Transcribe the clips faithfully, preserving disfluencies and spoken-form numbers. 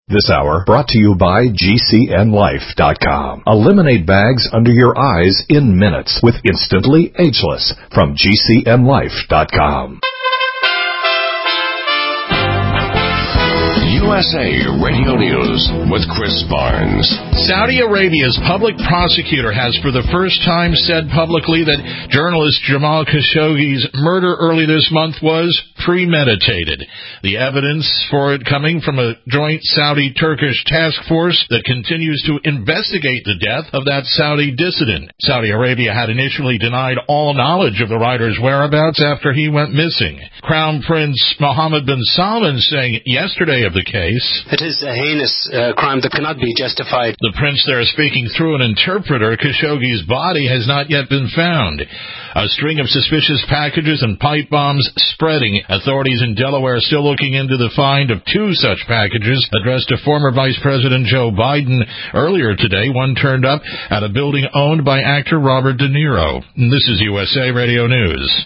This hour brought to you by G C N Life dot com. Eliminate bags under your eyes in minutes with Instantly Ageless from G C N Life dot com. U S A Radio News with Chris Barnes. Saudi Arabia's public prosecutor has for the first time said publicly that journalist Jamal Khashoggi's murder early this month was premeditated. The evidence for it coming from a joint Saudi-Turkish task force that continues to investigate the death of that Saudi dissident. Saudi Arabia had initially denied all knowledge of the writer's whereabouts after he went missing. Crown Prince Mohammed bin Salman saying yesterday of the case, "It is a heinous uh, crime that cannot be justified." The prince there speaking through an interpreter. Khashoggi's body has not yet been found. A string of suspicious packages and pipe bombs spreading. Authorities in Delaware are still looking into the find of two such packages addressed to former Vice President Joe Biden. Earlier today, one turned up at a building owned by actor Robert De Niro. This is U S A Radio News.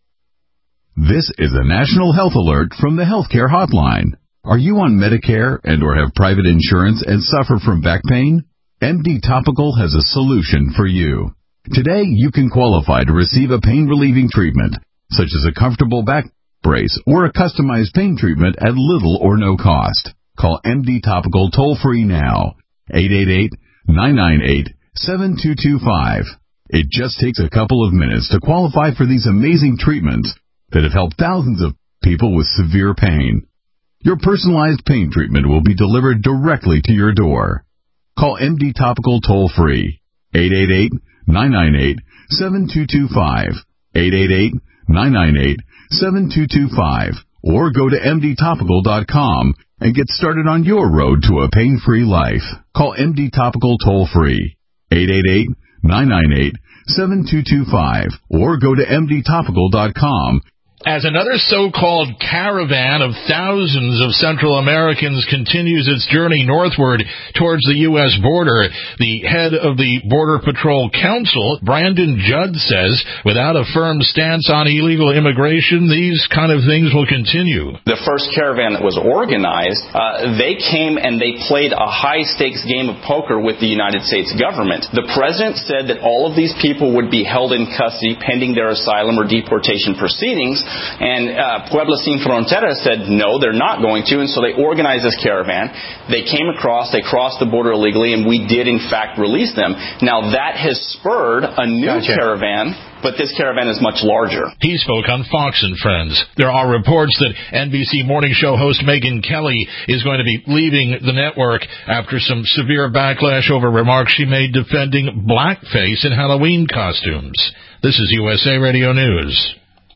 This is a national health alert from the Healthcare Hotline. Are you on Medicare and or have private insurance and suffer from back pain? M D Topical has a solution for you. Today, you can qualify to receive a pain-relieving treatment, such as a comfortable back brace or a customized pain treatment at little or no cost. Call M D Topical toll-free now, eight eight eight, nine nine eight, seven two two five. It just takes a couple of minutes to qualify for these amazing treatments that have helped thousands of people with severe pain. Your personalized pain treatment will be delivered directly to your door. Call M D Topical toll-free, eight eight eight, nine nine eight, seven two two five, eight eight eight, nine nine eight, seven two two five, or go to M D topical dot com and get started on your road to a pain-free life. Call M D Topical toll-free, eight eight eight, nine nine eight, seven two two five, or go to M D topical dot com. As another so-called caravan of thousands of Central Americans continues its journey northward towards the U S border, the head of the Border Patrol Council, Brandon Judd, says without a firm stance on illegal immigration, these kind of things will continue. The first caravan that was organized, uh, they came and they played a high-stakes game of poker with the United States government. The president said that all of these people would be held in custody pending their asylum or deportation proceedings. And uh, Puebla Sin Frontera said, no, they're not going to, and so they organized this caravan. They came across, they crossed the border illegally, and we did, in fact, release them. Now, that has spurred a new gotcha. caravan, but this caravan is much larger. He spoke on Fox and Friends. There are reports that N B C morning show host Megyn Kelly is going to be leaving the network after some severe backlash over remarks she made defending blackface in Halloween costumes. This is U S A Radio News.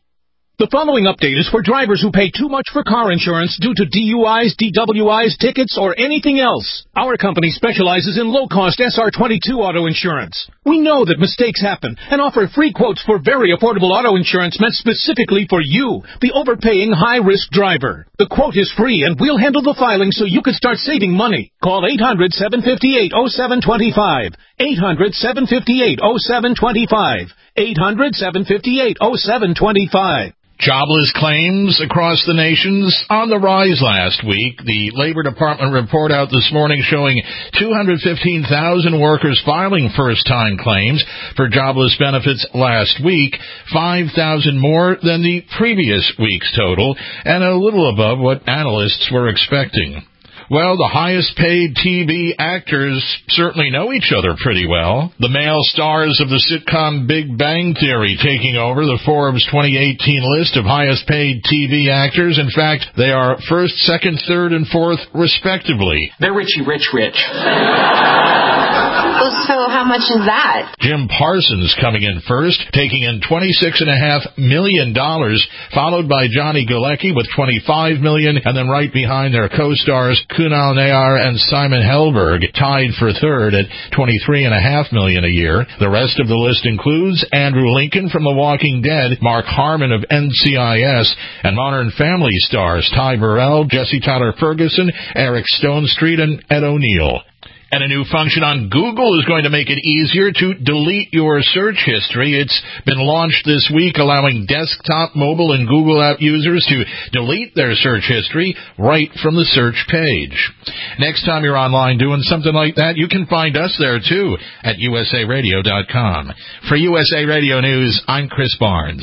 The following update is for drivers who pay too much for car insurance due to D U Is, D W Is, tickets, or anything else. Our company specializes in low-cost S R twenty-two auto insurance. We know that mistakes happen and offer free quotes for very affordable auto insurance meant specifically for you, the overpaying high-risk driver. The quote is free, and we'll handle the filing so you can start saving money. Call eight hundred, seven five eight, oh seven two five. eight hundred, seven five eight, oh seven two five. eight hundred, seven five eight, oh seven two five. Jobless claims across the nation's on the rise last week. The Labor Department report out this morning showing two hundred fifteen thousand workers filing first-time claims for jobless benefits last week, five thousand more than the previous week's total, and a little above what analysts were expecting. Well, the highest-paid T V actors certainly know each other pretty well. The male stars of the sitcom Big Bang Theory taking over the Forbes twenty eighteen list of highest-paid T V actors. In fact, they are first, second, third, and fourth, respectively. They're Richie Rich Rich. So how much is that? Jim Parsons coming in first, taking in twenty-six point five million dollars, followed by Johnny Galecki with twenty-five million dollars, and then right behind their co-stars Kunal Nayyar and Simon Helberg, tied for third at twenty-three point five million dollars a year. The rest of the list includes Andrew Lincoln from The Walking Dead, Mark Harmon of N C I S, and Modern Family stars Ty Burrell, Jesse Tyler Ferguson, Eric Stonestreet, and Ed O'Neill. And a new function on Google is going to make it easier to delete your search history. It's been launched this week, allowing desktop, mobile, and Google app users to delete their search history right from the search page. Next time you're online doing something like that, you can find us there, too, at U S A radio dot com. For U S A Radio News, I'm Chris Barnes.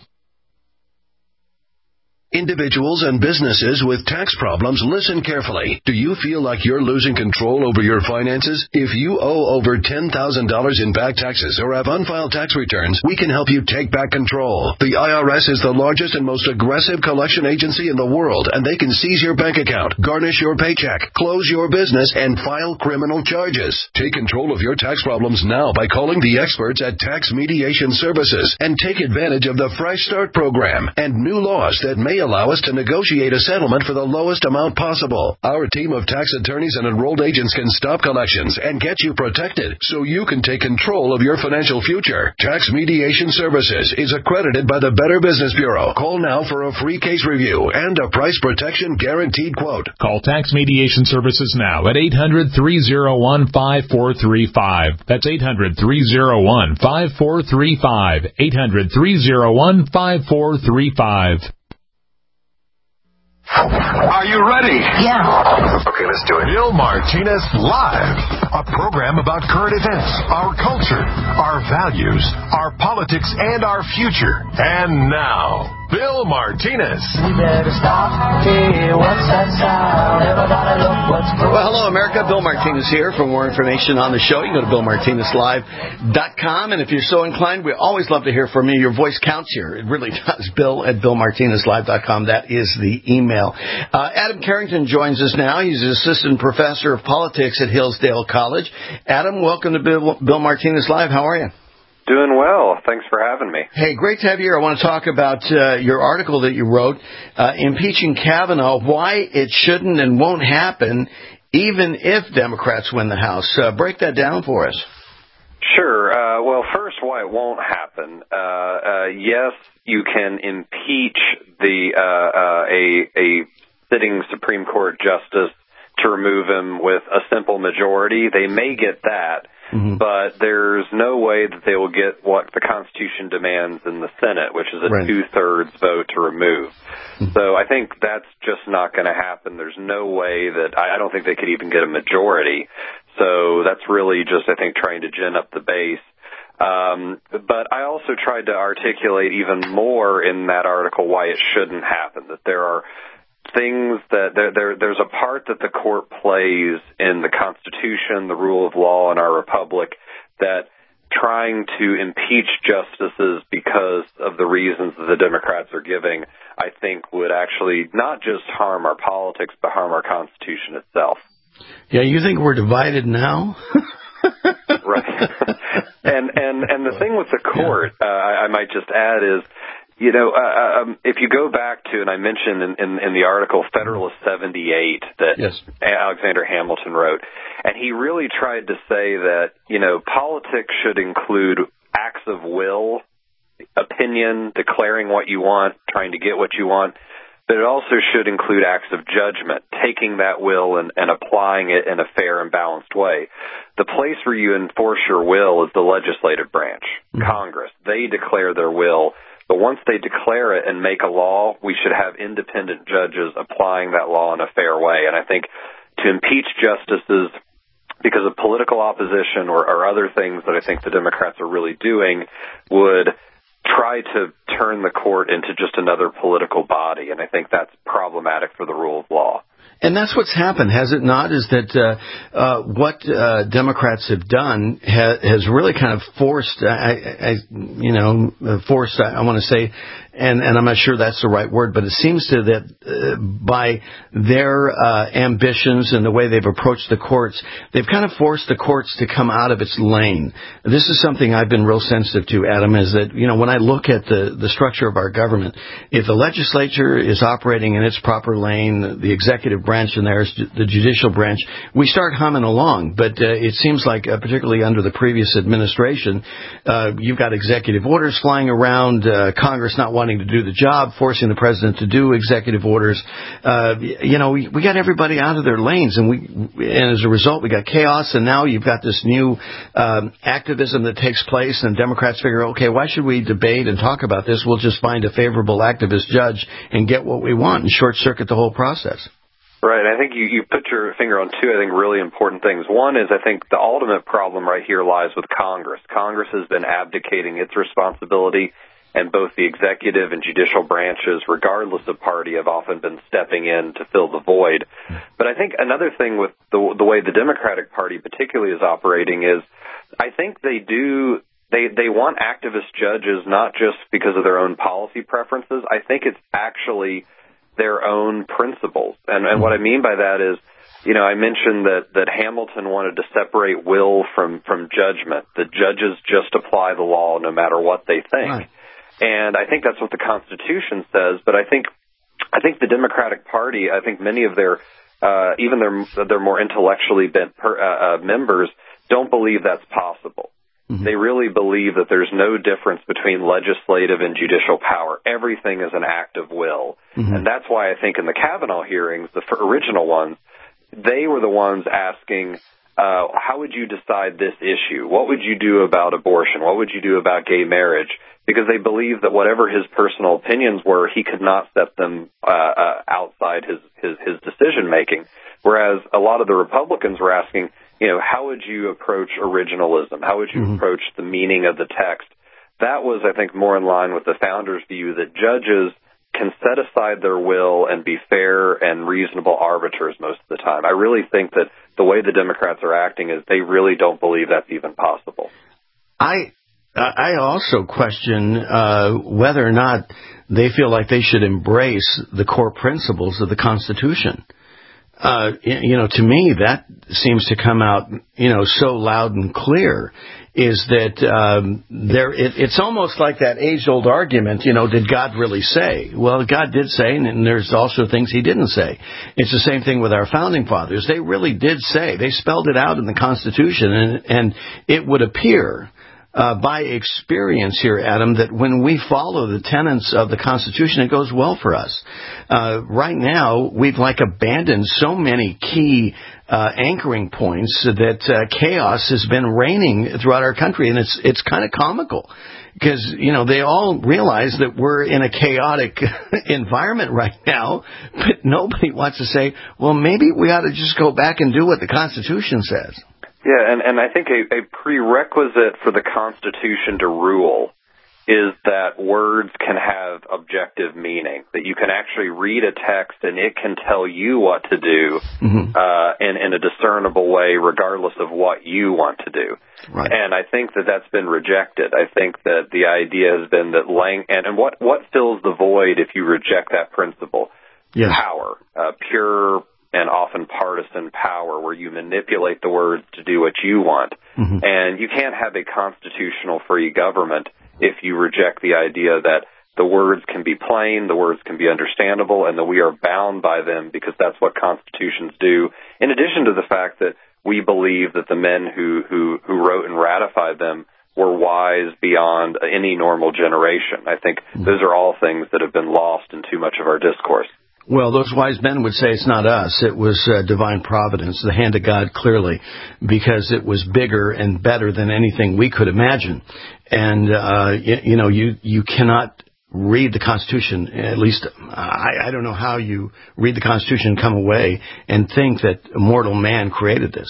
Individuals and businesses with tax problems, listen carefully. Do you feel like you're losing control over your finances? If you owe over ten thousand dollars in back taxes or have unfiled tax returns, we can help you take back control. The I R S is the largest and most aggressive collection agency in the world, and they can seize your bank account, garnish your paycheck, close your business, and file criminal charges. Take control of your tax problems now by calling the experts at Tax Mediation Services and take advantage of the Fresh Start program and new laws that may allow us to negotiate a settlement for the lowest amount possible. Our team of tax attorneys and enrolled agents can stop collections and get you protected so you can take control of your financial future. Tax Mediation Services is accredited by the Better Business Bureau. Call now for a free case review and a price protection guaranteed quote. Call Tax Mediation Services now at eight hundred, three oh one, five four three five. That's eight hundred, three oh one, five four three five. eight hundred, three oh one, five four three five. Are you ready? Yeah. Okay, let's do it. Bill Martinez Live, a program about current events, our culture, our values, our politics, and our future. And now, Bill Martinez. We better stop. Hey, what's that sound? Everybody look what's going on. Well, hello, America. Bill Martinez here. For more information on the show, you can go to bill martinez live dot com. And if you're so inclined, we always love to hear from you. Your voice counts here. It really does. Bill at bill martinez live dot com. That is the email. Uh, Adam Carrington joins us now. He's an assistant professor of politics at Hillsdale College. Adam, welcome to Bill, Bill Martinez Live. How are you? Doing well. Thanks for having me. Hey, great to have you here. I want to talk about uh, your article that you wrote, uh, Impeaching Kavanaugh, why it shouldn't and won't happen even if Democrats win the House. Uh, break that down for us. Sure. Uh, well, first, why it won't happen. Uh, uh, yes, you can impeach the uh, uh, a, a sitting Supreme Court justice to remove him with a simple majority. They may get that, mm-hmm. but there's no way that they will get what the Constitution demands in the Senate, which is a right. two-thirds vote to remove. Mm-hmm. So I think that's just not going to happen. There's no way that – I don't think they could even get a majority. So that's really just, I think, trying to gin up the base. Um, but I also tried to articulate even more in that article why it shouldn't happen, that there are things that there, there there's a part that the court plays in the Constitution, the rule of law in our republic, that trying to impeach justices because of the reasons that the Democrats are giving, I think would actually not just harm our politics, but harm our Constitution itself. Yeah, you think we're divided now? Right. and and and the thing with the court, uh, I, I might just add is, you know, uh, um, if you go back to, and I mentioned in, in, in the article, Federalist seventy-eight that yes. Alexander Hamilton wrote, and he really tried to say that, you know, politics should include acts of will, opinion, declaring what you want, trying to get what you want, but it also should include acts of judgment, taking that will and, and applying it in a fair and balanced way. The place where you enforce your will is the legislative branch, mm-hmm. Congress. They declare their will. But once they declare it and make a law, we should have independent judges applying that law in a fair way. And I think to impeach justices because of political opposition or, or other things that I think the Democrats are really doing would try to turn the court into just another political body. And I think that's problematic for the rule of law. And that's what's happened, has it not, is that uh, uh, what uh, Democrats have done ha- has really kind of forced, I, I, you know, forced, I, I want to say, and, and I'm not sure that's the right word, but it seems to that uh, by their uh, ambitions and the way they've approached the courts, they've kind of forced the courts to come out of its lane. This is something I've been real sensitive to, Adam, is that, you know, when I look at the, the structure of our government, if the legislature is operating in its proper lane, the executive branch and there's the judicial branch, we start humming along. But uh, it seems like, uh, particularly under the previous administration, uh, you've got executive orders flying around, uh, Congress not wanting wanting to do the job, forcing the president to do executive orders. Uh, you know, we, we got everybody out of their lanes, and we, and as a result, we got chaos. And now you've got this new um, activism that takes place, and Democrats figure, okay, why should we debate and talk about this? We'll just find a favorable activist judge and get what we want and short circuit the whole process. Right. I think you, you put your finger on two, I think, really important things. One is I think the ultimate problem right here lies with Congress. Congress has been abdicating its responsibility, and both the executive and judicial branches, regardless of party, have often been stepping in to fill the void. But I think another thing with the, the way the Democratic Party particularly is operating is I think they do they, they want activist judges not just because of their own policy preferences. I think it's actually their own principles. And, and what I mean by that is, you know, I mentioned that, that Hamilton wanted to separate will from, from judgment, that judges just apply the law no matter what they think. Right. And I think that's what the Constitution says, but I think, I think the Democratic Party, I think many of their, uh, even their, their more intellectually bent per, uh, uh, members don't believe that's possible. Mm-hmm. They really believe that there's no difference between legislative and judicial power. Everything is an act of will. Mm-hmm. And that's why I think in the Kavanaugh hearings, the original ones, they were the ones asking, uh, how would you decide this issue? What would you do about abortion? What would you do about gay marriage? Because they believed that whatever his personal opinions were, he could not step them uh, uh, outside his, his, his decision-making. Whereas a lot of the Republicans were asking, you know, how would you approach originalism? How would you mm-hmm. approach the meaning of the text? That was, I think, more in line with the founders' view that judges can set aside their will and be fair and reasonable arbiters most of the time. I really think that the way the Democrats are acting is they really don't believe that's even possible. I I also question uh, whether or not they feel like they should embrace the core principles of the Constitution. Uh, you know, to me, that seems to come out, you know, so loud and clear, is that um, there. It, it's almost like that age-old argument, you know, did God really say? Well, God did say, and, and there's also things he didn't say. It's the same thing with our founding fathers. They really did say. They spelled it out in the Constitution, and, and it would appear Uh, by experience here, Adam, that when we follow the tenets of the Constitution, it goes well for us. Uh, right now, we've like abandoned so many key uh, anchoring points that uh, chaos has been reigning throughout our country, and it's it's kind of comical because, you know, they all realize that we're in a chaotic environment right now, but nobody wants to say, well, maybe we ought to just go back and do what the Constitution says. Yeah, and, and I think a, a prerequisite for the Constitution to rule is that words can have objective meaning, that you can actually read a text and it can tell you what to do mm-hmm. uh, in, in a discernible way regardless of what you want to do. Right. And I think that that's been rejected. I think that the idea has been that lang- and, and what, what fills the void if you reject that principle? Yes. Power, uh, pure and often partisan power where you manipulate the words to do what you want. Mm-hmm. And you can't have a constitutional free government if you reject the idea that the words can be plain, the words can be understandable, and that we are bound by them because that's what constitutions do. In addition to the fact that we believe that the men who, who, who wrote and ratified them were wise beyond any normal generation. I think mm-hmm. those are all things that have been lost in too much of our discourse. Well, those wise men would say it's not us. It was uh, divine providence, the hand of God, clearly, because it was bigger and better than anything we could imagine. And, uh, you, you know, you, you cannot read the Constitution, at least I, I don't know how you read the Constitution and come away and think that a mortal man created this.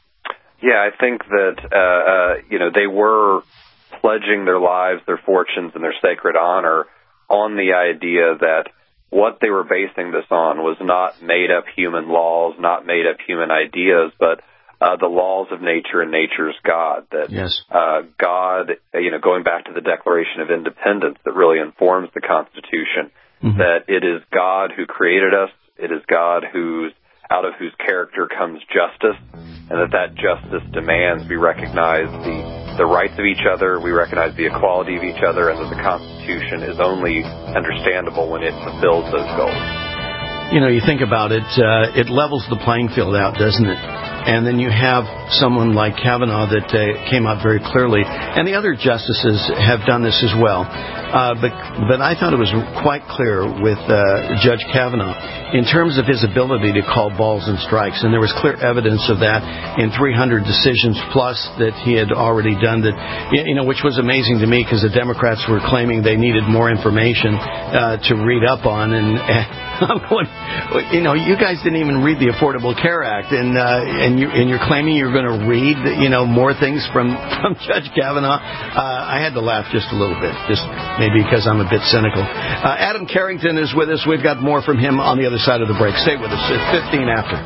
Yeah, I think that, uh, uh, you know, they were pledging their lives, their fortunes, and their sacred honor on the idea that what they were basing this on was not made-up human laws, not made-up human ideas, but uh, the laws of nature and nature's God. That yes. uh, God, you know, going back to the Declaration of Independence that really informs the Constitution, mm-hmm. that it is God who created us, it is God who's out of whose character comes justice, and that that justice demands we recognize the, the rights of each other, we recognize the equality of each other, and that the Constitution is only understandable when it fulfills those goals. You know, you think about it, uh, it levels the playing field out, doesn't it? And then you have someone like Kavanaugh that uh, came out very clearly. And the other justices have done this as well. Uh, but but I thought it was quite clear with uh, Judge Kavanaugh in terms of his ability to call balls and strikes. And there was clear evidence of that in three hundred decisions plus that he had already done, that, you know, which was amazing to me because the Democrats were claiming they needed more information uh, to read up on. And, and I'm going, you know, you guys didn't even read the Affordable Care Act, and uh, and, you, and you're claiming you're going to read, you know, more things from, from Judge Kavanaugh. Uh, I had to laugh just a little bit, just maybe because I'm a bit cynical. Uh, Adam Carrington is with us. We've got more from him on the other side of the break. Stay with us. It's fifteen after.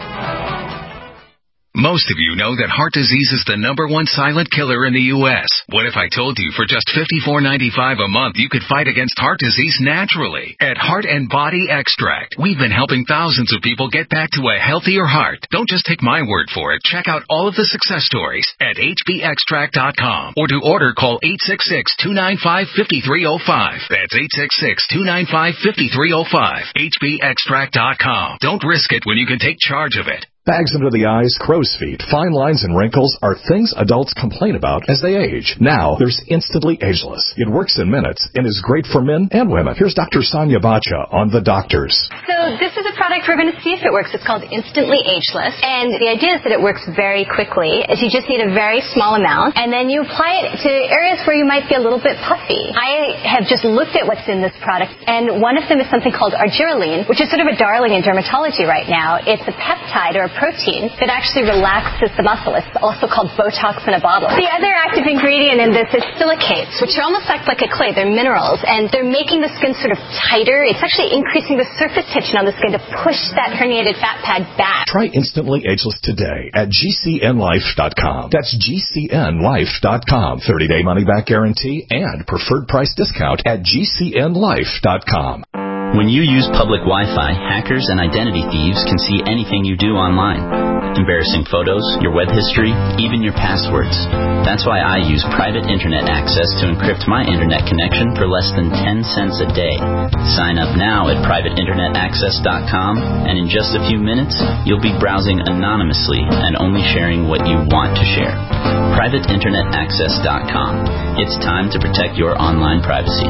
Most of you know that heart disease is the number one silent killer in the U S What if I told you for just fifty-four ninety-five a month you could fight against heart disease naturally? At Heart and Body Extract, we've been helping thousands of people get back to a healthier heart. Don't just take my word for it. Check out all of the success stories at H B extract dot com. Or to order, call eight six six, two nine five, five three zero five. That's eight six six, two nine five, five three zero five. H B extract dot com. Don't risk it when you can take charge of it. Bags under the eyes, crow's feet, fine lines, and wrinkles are things adults complain about as they age. Now, there's Instantly Ageless. It works in minutes and is great for men and women. Here's Doctor Sonia Bacha on The Doctors. So this is a product we're going to see if it works. It's called Instantly Ageless. And the idea is that it works very quickly. Is you just need a very small amount, and then you apply it to areas where you might be a little bit puffy. I have just looked at what's in this product, and one of them is something called argireline, which is sort of a darling in dermatology right now. It's a peptide or a protein that actually relaxes the muscle. It's also called Botox in a bottle. The other active ingredient in this is silicates, which are almost act like a clay. They're minerals, and they're making the skin sort of tighter. It's actually increasing the surface tension on the skin to push that herniated fat pad back. Try Instantly Ageless today at G C N life dot com. That's G C N life dot com. thirty-day money-back guarantee and preferred price discount at G C N life dot com. When you use public Wi-Fi, hackers and identity thieves can see anything you do online. Embarrassing photos, your web history, even your passwords. That's why I use private internet access to encrypt my internet connection for less than ten cents a day. Sign up now at private internet access dot com, and in just a few minutes, you'll be browsing anonymously and only sharing what you want to share. private internet access dot com. It's time to protect your online privacy.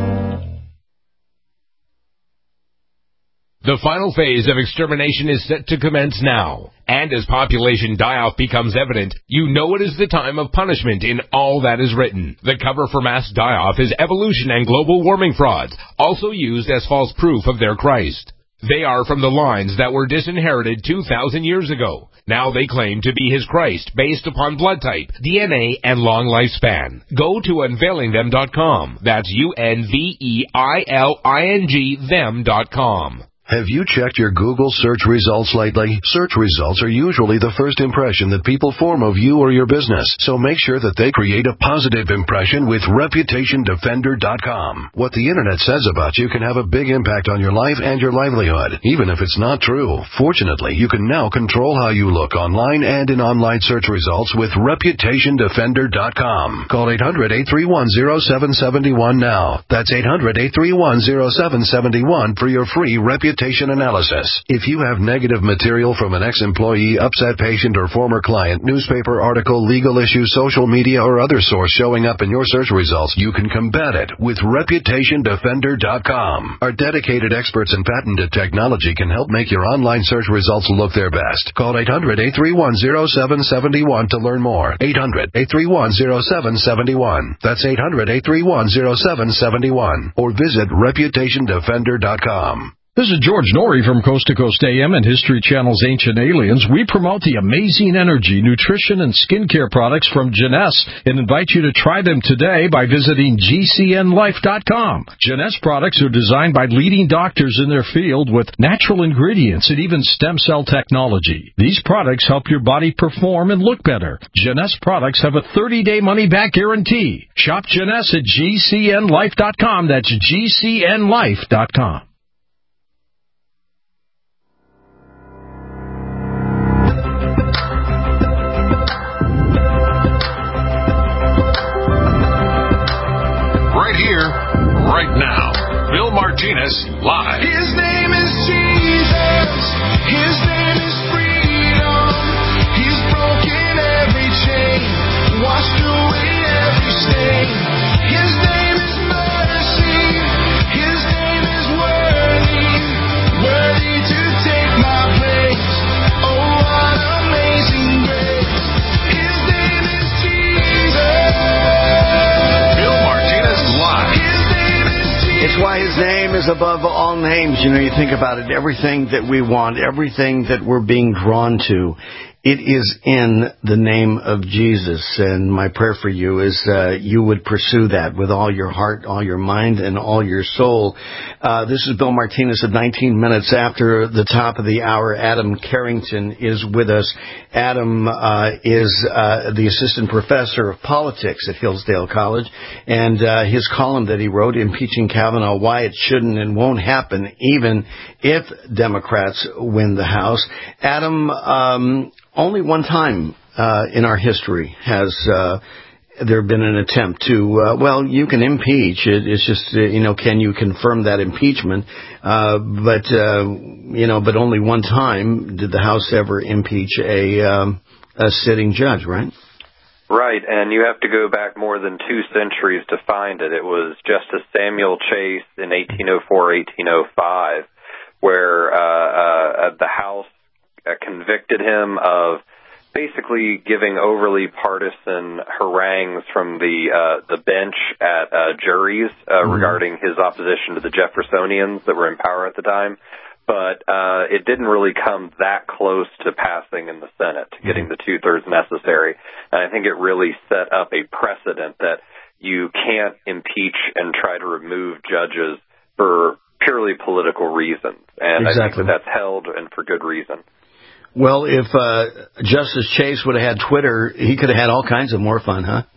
The final phase of extermination is set to commence now. And as population die-off becomes evident, you know it is the time of punishment in all that is written. The cover for mass die-off is evolution and global warming frauds, also used as false proof of their Christ. They are from the lines that were disinherited two thousand years ago. Now they claim to be his Christ based upon blood type, D N A, and long lifespan. Go to unveiling them dot com. That's U N V E I L I N G them dot com. Have you checked your Google search results lately? Search results are usually the first impression that people form of you or your business, so make sure that they create a positive impression with reputation defender dot com. What the internet says about you can have a big impact on your life and your livelihood, even if it's not true. Fortunately, you can now control how you look online and in online search results with reputation defender dot com. Call eight hundred, eight three one, zero seven seven one now. That's eight hundred, eight three one, zero seven seven one for your free reputation analysis. If you have negative material from an ex-employee, upset patient, or former client, newspaper article, legal issue, social media, or other source showing up in your search results, you can combat it with reputation defender dot com. Our dedicated experts in patented technology can help make your online search results look their best. Call eight hundred, eight three one, zero seven seven one to learn more. eight hundred, eight three one, zero seven seven one. That's eight hundred, eight three one, zero seven seven one. Or visit reputation defender dot com. This is George Norrie from Coast to Coast A M and History Channel's Ancient Aliens. We promote the amazing energy, nutrition, and skincare products from Jeunesse and invite you to try them today by visiting G C N life dot com. Jeunesse products are designed by leading doctors in their field with natural ingredients and even stem cell technology. These products help your body perform and look better. Jeunesse products have a thirty-day money-back guarantee. Shop Jeunesse at G C N life dot com. That's G C N life dot com. Here, right now, Bill Martinez live. His name is Jesus. His name is freedom. His is above all names. You know, you think about it, everything that we want, everything that we're being drawn to, it is in the name of Jesus. And my prayer for you is uh, you would pursue that with all your heart, all your mind, and all your soul. Uh, this is Bill Martinez at nineteen minutes after the top of the hour. Adam Carrington is with us. Adam uh, is uh, the assistant professor of politics at Hillsdale College. And uh, his column that he wrote, Impeaching Kavanaugh, Why It Shouldn't and Won't Happen, Even If Democrats Win the House. Adam, um, only one time uh, in our history has uh, there been an attempt to, uh, well, you can impeach. It, it's just, uh, you know, can you confirm that impeachment? Uh, but, uh, you know, but only one time did the House ever impeach a, um, a sitting judge, right? Right, and you have to go back more than two centuries to find it. It was Justice Samuel Chase in eighteen oh four, eighteen oh five, where uh, uh, the House uh, convicted him of basically giving overly partisan harangues from the uh, the bench at uh, juries uh, mm-hmm. regarding his opposition to the Jeffersonians that were in power at the time. But uh, it didn't really come that close to passing in the Senate, getting the two-thirds necessary. And I think it really set up a precedent that you can't impeach and try to remove judges for purely political reasons. And exactly. I think that that's held, and for good reason. Well, if uh, Justice Chase would have had Twitter, he could have had all kinds of more fun, huh?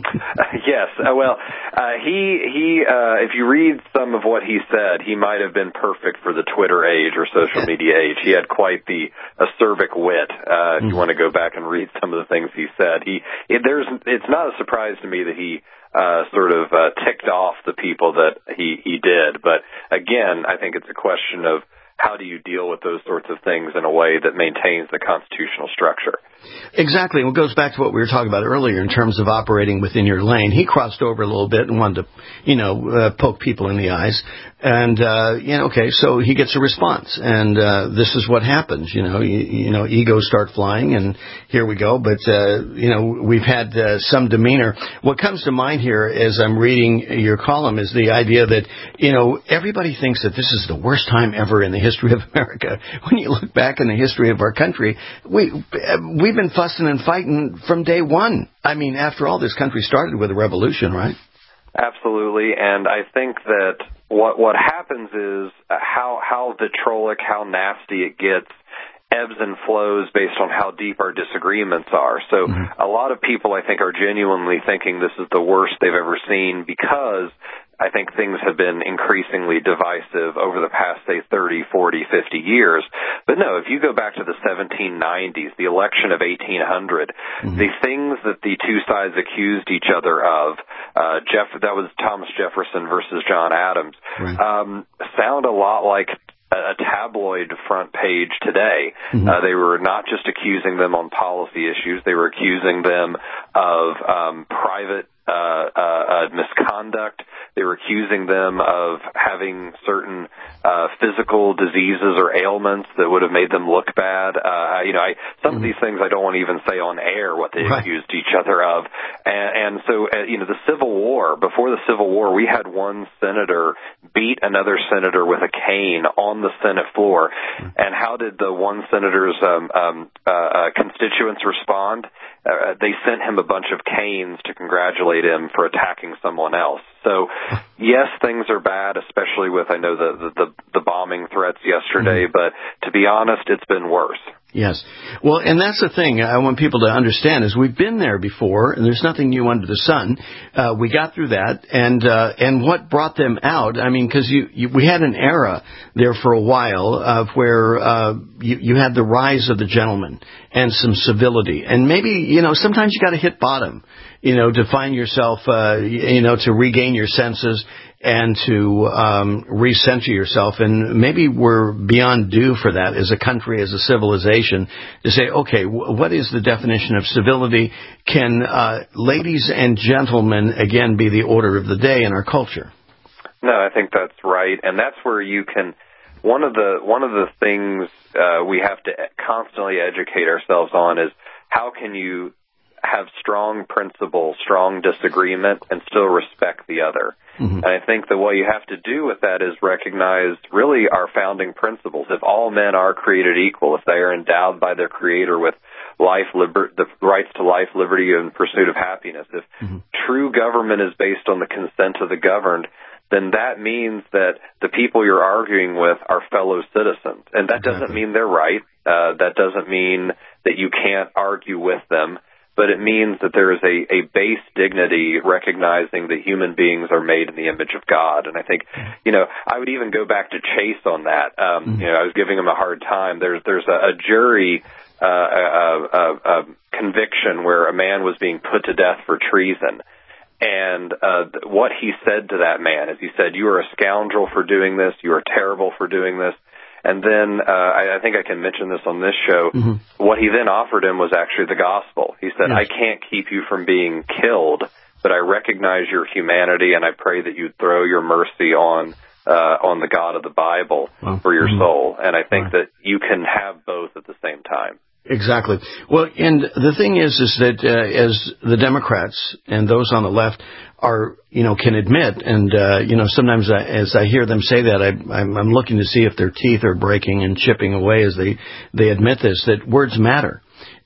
Yes. Uh, well, uh, he he. Uh, if you read some of what he said, he might have been perfect for the Twitter age or social media age. He had quite the acerbic wit. Uh, if you want to go back and read some of the things he said, he it, there's. It's not a surprise to me that he uh, sort of uh, ticked off the people that he he did. But again, I think it's a question of how do you deal with those sorts of things in a way that maintains the constitutional structure? Exactly. Well, it goes back to what we were talking about earlier in terms of operating within your lane. He crossed over a little bit and wanted to, you know, uh, poke people in the eyes. And, uh, you know, okay, so he gets a response. And uh, this is what happens. You know, you, you know, egos start flying, and here we go. But, uh, you know, we've had uh, some demeanor. What comes to mind here as I'm reading your column is the idea that, you know, everybody thinks that this is the worst time ever in the history of America. When you look back in the history of our country, we, we've been fussing and fighting from day one. I mean, after all, this country started with a revolution, right? Absolutely, and I think that what what happens is how how vitriolic, how nasty it gets, ebbs and flows based on how deep our disagreements are. So mm-hmm. a lot of people, I think, are genuinely thinking this is the worst they've ever seen because I think things have been increasingly divisive over the past, say, thirty, forty, fifty years. But no, if you go back to the seventeen nineties, the election of eighteen hundred, mm-hmm. the things that the two sides accused each other of, uh, Jeff, that was Thomas Jefferson versus John Adams, right. um, sound a lot like a tabloid front page today. Mm-hmm. Uh, they were not just accusing them on policy issues. They were accusing them of um, private uh, uh, uh, misconduct. They were accusing them of having certain uh, physical diseases or ailments that would have made them look bad. Uh, you know, I, some mm-hmm. of these things I don't want to even say on air what they right. accused each other of. And, and so, uh, you know, the Civil War, before the Civil War, we had one senator beat another senator with a cane on the Senate floor. Mm-hmm. And how did the one senator's um, um, uh, uh, constituents respond? Uh, they sent him a bunch of canes to congratulate him for attacking someone else. So, yes, things are bad, especially with, I know, the, the, the bombing threats yesterday, mm-hmm. but to be honest, it's been worse. Yes. Well, and that's the thing I want people to understand is we've been there before, and there's nothing new under the sun. Uh, we got through that, and uh, and what brought them out, I mean, because you, you, we had an era there for a while of where uh, you, you had the rise of the gentleman and some civility. And maybe, you know, sometimes you got to hit bottom, you know, to find yourself, uh, you know, to regain your senses and to um, recenter yourself. And maybe we're beyond due for that as a country, as a civilization, to say, okay, w- what is the definition of civility? Can uh, ladies and gentlemen, again, be the order of the day in our culture? No, I think that's right. And that's where you can, one of the, one of the things uh, we have to constantly educate ourselves on is how can you have strong principle, strong disagreement, and still respect the other. Mm-hmm. And I think that what you have to do with that is recognize really our founding principles. If all men are created equal, if they are endowed by their Creator with life, liber- the rights to life, liberty, and pursuit of happiness, if mm-hmm. true government is based on the consent of the governed, then that means that the people you're arguing with are fellow citizens. And that exactly. doesn't mean they're right. Uh, that doesn't mean that you can't argue with them. But it means that there is a, a base dignity recognizing that human beings are made in the image of God. And I think, you know, I would even go back to Chase on that. Um, mm-hmm. You know, I was giving him a hard time. There's there's a, a jury uh, a, a, a conviction where a man was being put to death for treason. And uh, what he said to that man is he said, "You are a scoundrel for doing this. You are terrible for doing this." And then uh, I, I think I can mention this on this show. Mm-hmm. What he then offered him was actually the gospel. He said, yes. "I can't keep you from being killed, but I recognize your humanity, and I pray that you throw your mercy on uh, on the God of the Bible wow. for your mm-hmm. soul." And I think right. that you can have both at the same time. Exactly. Well, and the thing is, is that uh, as the Democrats and those on the left are, you know, can admit, and, uh, you know, sometimes I, as I hear them say that, I, I'm, I'm looking to see if their teeth are breaking and chipping away as they, they admit this, that words matter.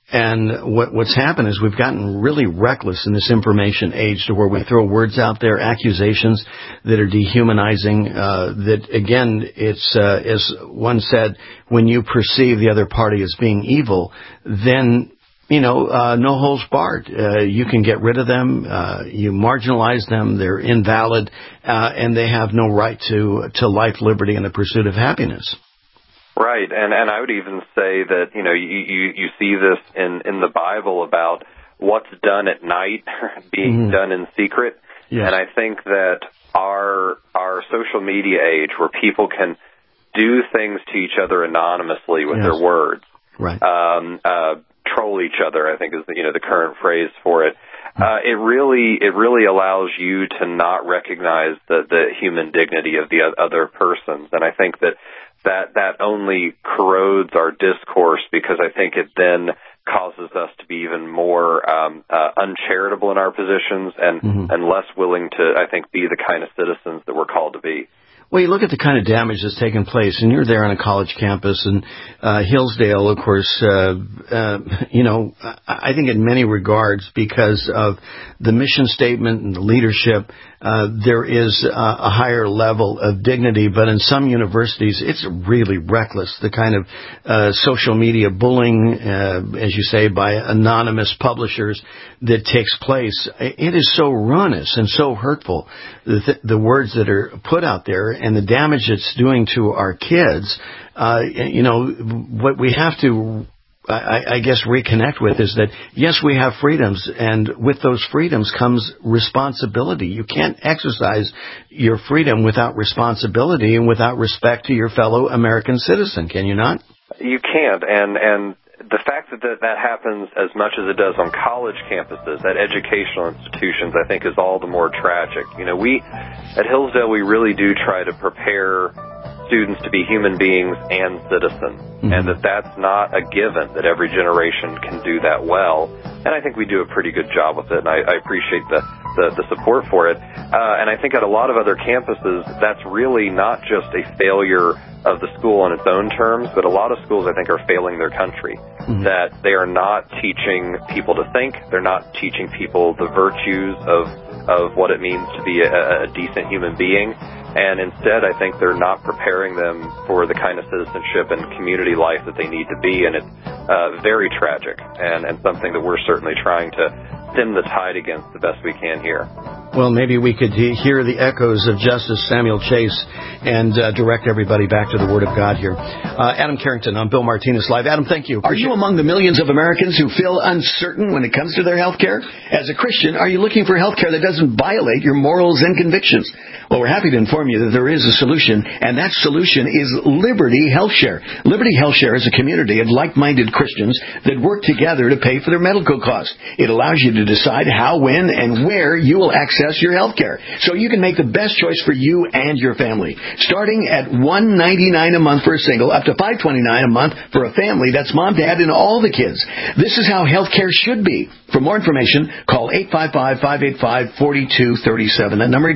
And what, what's happened is we've gotten really reckless in this information age to where we throw words out there, accusations that are dehumanizing, uh, that again, it's, uh, as one said, when you perceive the other party as being evil, then, you know, uh, no holds barred. Uh, you can get rid of them, uh, you marginalize them, they're invalid, uh, and they have no right to, to life, liberty, and the pursuit of happiness. Right, and and I would even say that, you know, you you, you see this in, in the Bible about what's done at night being mm-hmm. done in secret. Yes. And I think that our our social media age, where people can do things to each other anonymously with yes. their words, right, um, uh, troll each other, I think is the, you know the current phrase for it. Uh, it really it really allows you to not recognize the the human dignity of the other persons, and I think that. That that only corrodes our discourse, because I think it then causes us to be even more um, uh, uncharitable in our positions and, mm-hmm. and less willing to, I think, be the kind of citizens that we're called to be. Well, you look at the kind of damage that's taken place, and you're there on a college campus, and uh, Hillsdale, of course, uh, uh, you know, I think in many regards, because of the mission statement and the leadership, uh, there is uh, a higher level of dignity. But in some universities, it's really reckless, the kind of uh, social media bullying, uh, as you say, by anonymous publishers that takes place. It is so ruinous and so hurtful, the, th- the words that are put out there and the damage it's doing to our kids. Uh, you know, what we have to, I, I guess, reconnect with is that, yes, we have freedoms, and with those freedoms comes responsibility. You can't exercise your freedom without responsibility and without respect to your fellow American citizen, can you not? You can't, and and the fact that, that that happens as much as it does on college campuses, at educational institutions, I think is all the more tragic. You know, we, at Hillsdale, we really do try to prepare students to be human beings and citizens, mm-hmm. and that that's not a given, that every generation can do that well. And I think we do a pretty good job with it, and I, I appreciate the, the, the support for it. Uh, and I think at a lot of other campuses, that's really not just a failure of the school on its own terms, but a lot of schools, I think, are failing their country, mm-hmm. that they are not teaching people to think, they're not teaching people the virtues of of what it means to be a, a decent human being, and instead I think they're not preparing them for the kind of citizenship and community life that they need to be, and it's uh, very tragic, and, and something that we're certainly trying to stem the tide against the best we can here. Well, maybe we could hear the echoes of Justice Samuel Chase and uh, direct everybody back to the Word of God here. Uh, Adam Carrington on Bill Martinez Live. Adam, thank you. Are you among the millions of Americans who feel uncertain when it comes to their health care? As a Christian, are you looking for health care that doesn't violate your morals and convictions? Well, we're happy to inform you that there is a solution, and that solution is Liberty HealthShare. Liberty HealthShare is a community of like-minded Christians that work together to pay for their medical costs. It allows you to decide how, when, and where you will access your health care, so you can make the best choice for you and your family. Starting at one hundred ninety-nine dollars a month for a single, up to five hundred twenty-nine dollars a month for a family. That's mom, dad, and all the kids. This is how health care should be. For more information, call eight five five, five eight five, four two three seven. That number again,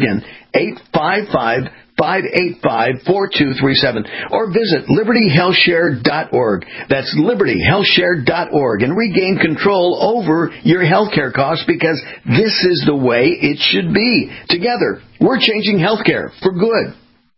eight five five, five eight five, four two three seven or visit liberty health share dot org. That's liberty health share dot org and regain control over your healthcare costs, because this is the way it should be. Together, we're changing healthcare for good.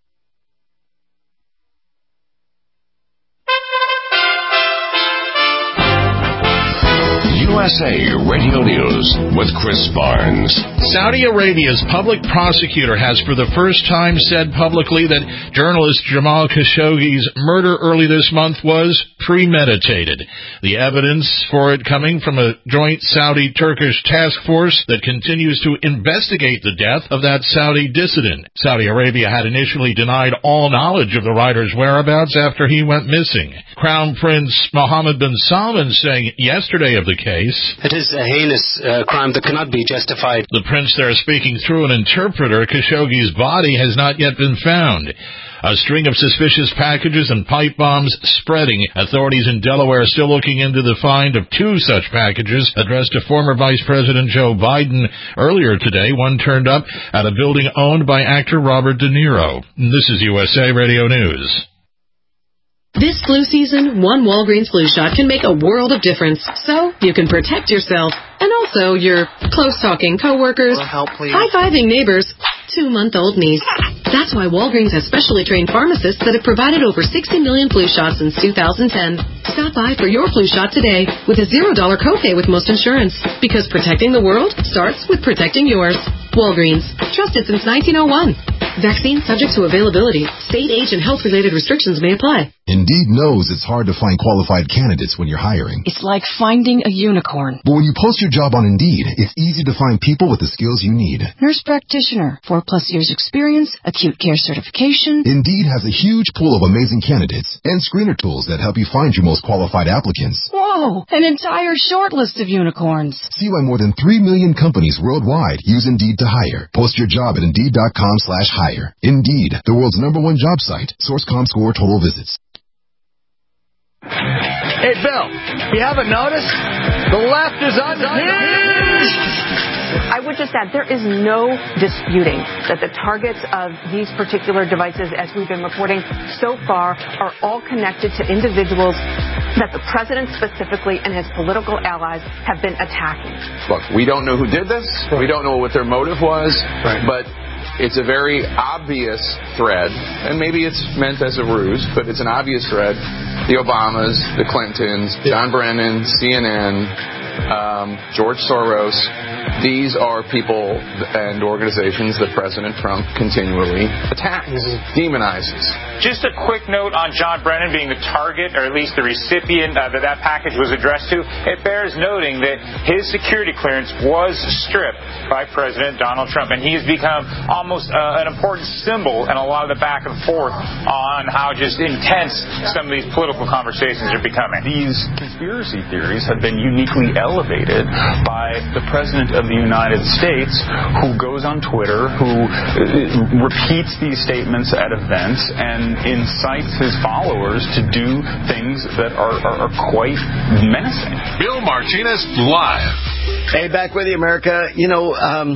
U S A Radio News with Chris Barnes. Saudi Arabia's public prosecutor has for the first time said publicly that journalist Jamal Khashoggi's murder early this month was premeditated. The evidence for it coming from a joint Saudi-Turkish task force that continues to investigate the death of that Saudi dissident. Saudi Arabia had initially denied all knowledge of the writer's whereabouts after he went missing. Crown Prince Mohammed bin Salman saying yesterday of the case, "It is a heinous uh, crime that cannot be justified." The prince there speaking through an interpreter. Khashoggi's body has not yet been found. A string of suspicious packages and pipe bombs spreading. Authorities in Delaware are still looking into the find of two such packages addressed to former Vice President Joe Biden. Earlier today, one turned up at a building owned by actor Robert De Niro. This is U S A Radio News. This flu season, one Walgreens flu shot can make a world of difference. So you can protect yourself and also your close-talking coworkers, high-fiving neighbors, two-month-old niece. That's why Walgreens has specially trained pharmacists that have provided over sixty million flu shots since two thousand ten. Stop by for your flu shot today with a zero dollar copay with most insurance. Because protecting the world starts with protecting yours. Walgreens. Trusted since nineteen oh one. Vaccine subject to availability. State, age, and health-related restrictions may apply. Indeed knows it's hard to find qualified candidates when you're hiring. It's like finding a unicorn. But when you post your job on Indeed, it's easy to find people with the skills you need. Nurse practitioner, four plus years experience, acute care certification. Indeed has a huge pool of amazing candidates and screener tools that help you find your most qualified applicants. Whoa, an entire short list of unicorns. See why more than three million companies worldwide use Indeed to hire. Post your job at Indeed.com slash hire. Indeed, the world's number one job site. Source.com score total visits. Hey, Bill, you haven't noticed? The left is unhinged! I would just add, there is no disputing that the targets of these particular devices, as we've been reporting so far, are all connected to individuals that the president specifically and his political allies have been attacking. Look, we don't know who did this. We don't know what their motive was. Right. But it's a very obvious thread, and maybe it's meant as a ruse, but it's an obvious thread. The Obamas, the Clintons, John Brennan, C N N, um, George Soros, these are people and organizations that President Trump continually attacks, demonizes. Just a quick note on John Brennan being the target, or at least the recipient uh, that that package was addressed to. It bears noting that his security clearance was stripped by President Donald Trump, and he has become almost uh, an important symbol in a lot of the back and forth on how just intense some of these political conversations are becoming. These conspiracy theories have been uniquely elevated by the President of the United States, who goes on Twitter, who uh, repeats these statements at events, and incites his followers to do things that are, are, are quite menacing. Bill Martinez live. Hey, back with you, America. You know, um,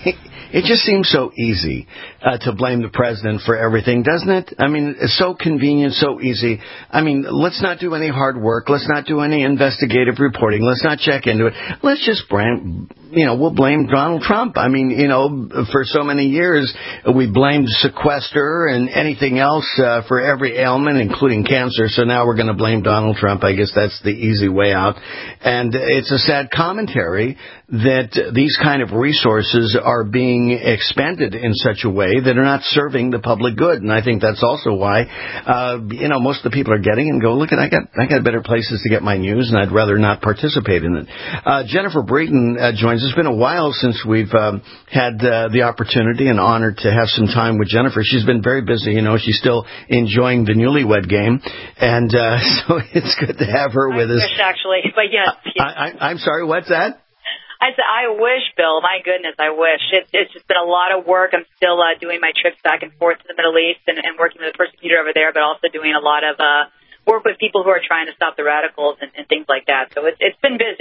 it just seems so easy uh, to blame the president for everything, doesn't it? I mean, it's so convenient, so easy. I mean, let's not do any hard work. Let's not do any investigative reporting. Let's not check into it. Let's just blame, you know, we'll blame Donald Trump. I mean, you know, for so many years, we blamed sequester and anything else uh, for every ailment, including cancer. So now we're going to blame Donald Trump. I guess that's the easy way out. And it's a sad commentary that these kind of resources are being expended in such a way that are not serving the public good. And I think that's also why, uh, you know, most of the people are getting and go, look at, I got, I got better places to get my news, and I'd rather not participate in it. Uh, Jennifer Breeden uh, joins us. It's been a while since we've um, had uh, the opportunity and honor to have some time with Jennifer. She's been very busy. You know, she's still enjoying the newlywed game. And uh, so it's good to have her with I us. Wish, actually, but yes. yes. I, I, I'm sorry, what's that? I said, I wish, Bill. My goodness, I wish. It, it's just been a lot of work. I'm still uh, doing my trips back and forth to the Middle East and, and working with the persecutor over there, but also doing a lot of uh, work with people who are trying to stop the radicals and, and things like that. So it's, it's been busy.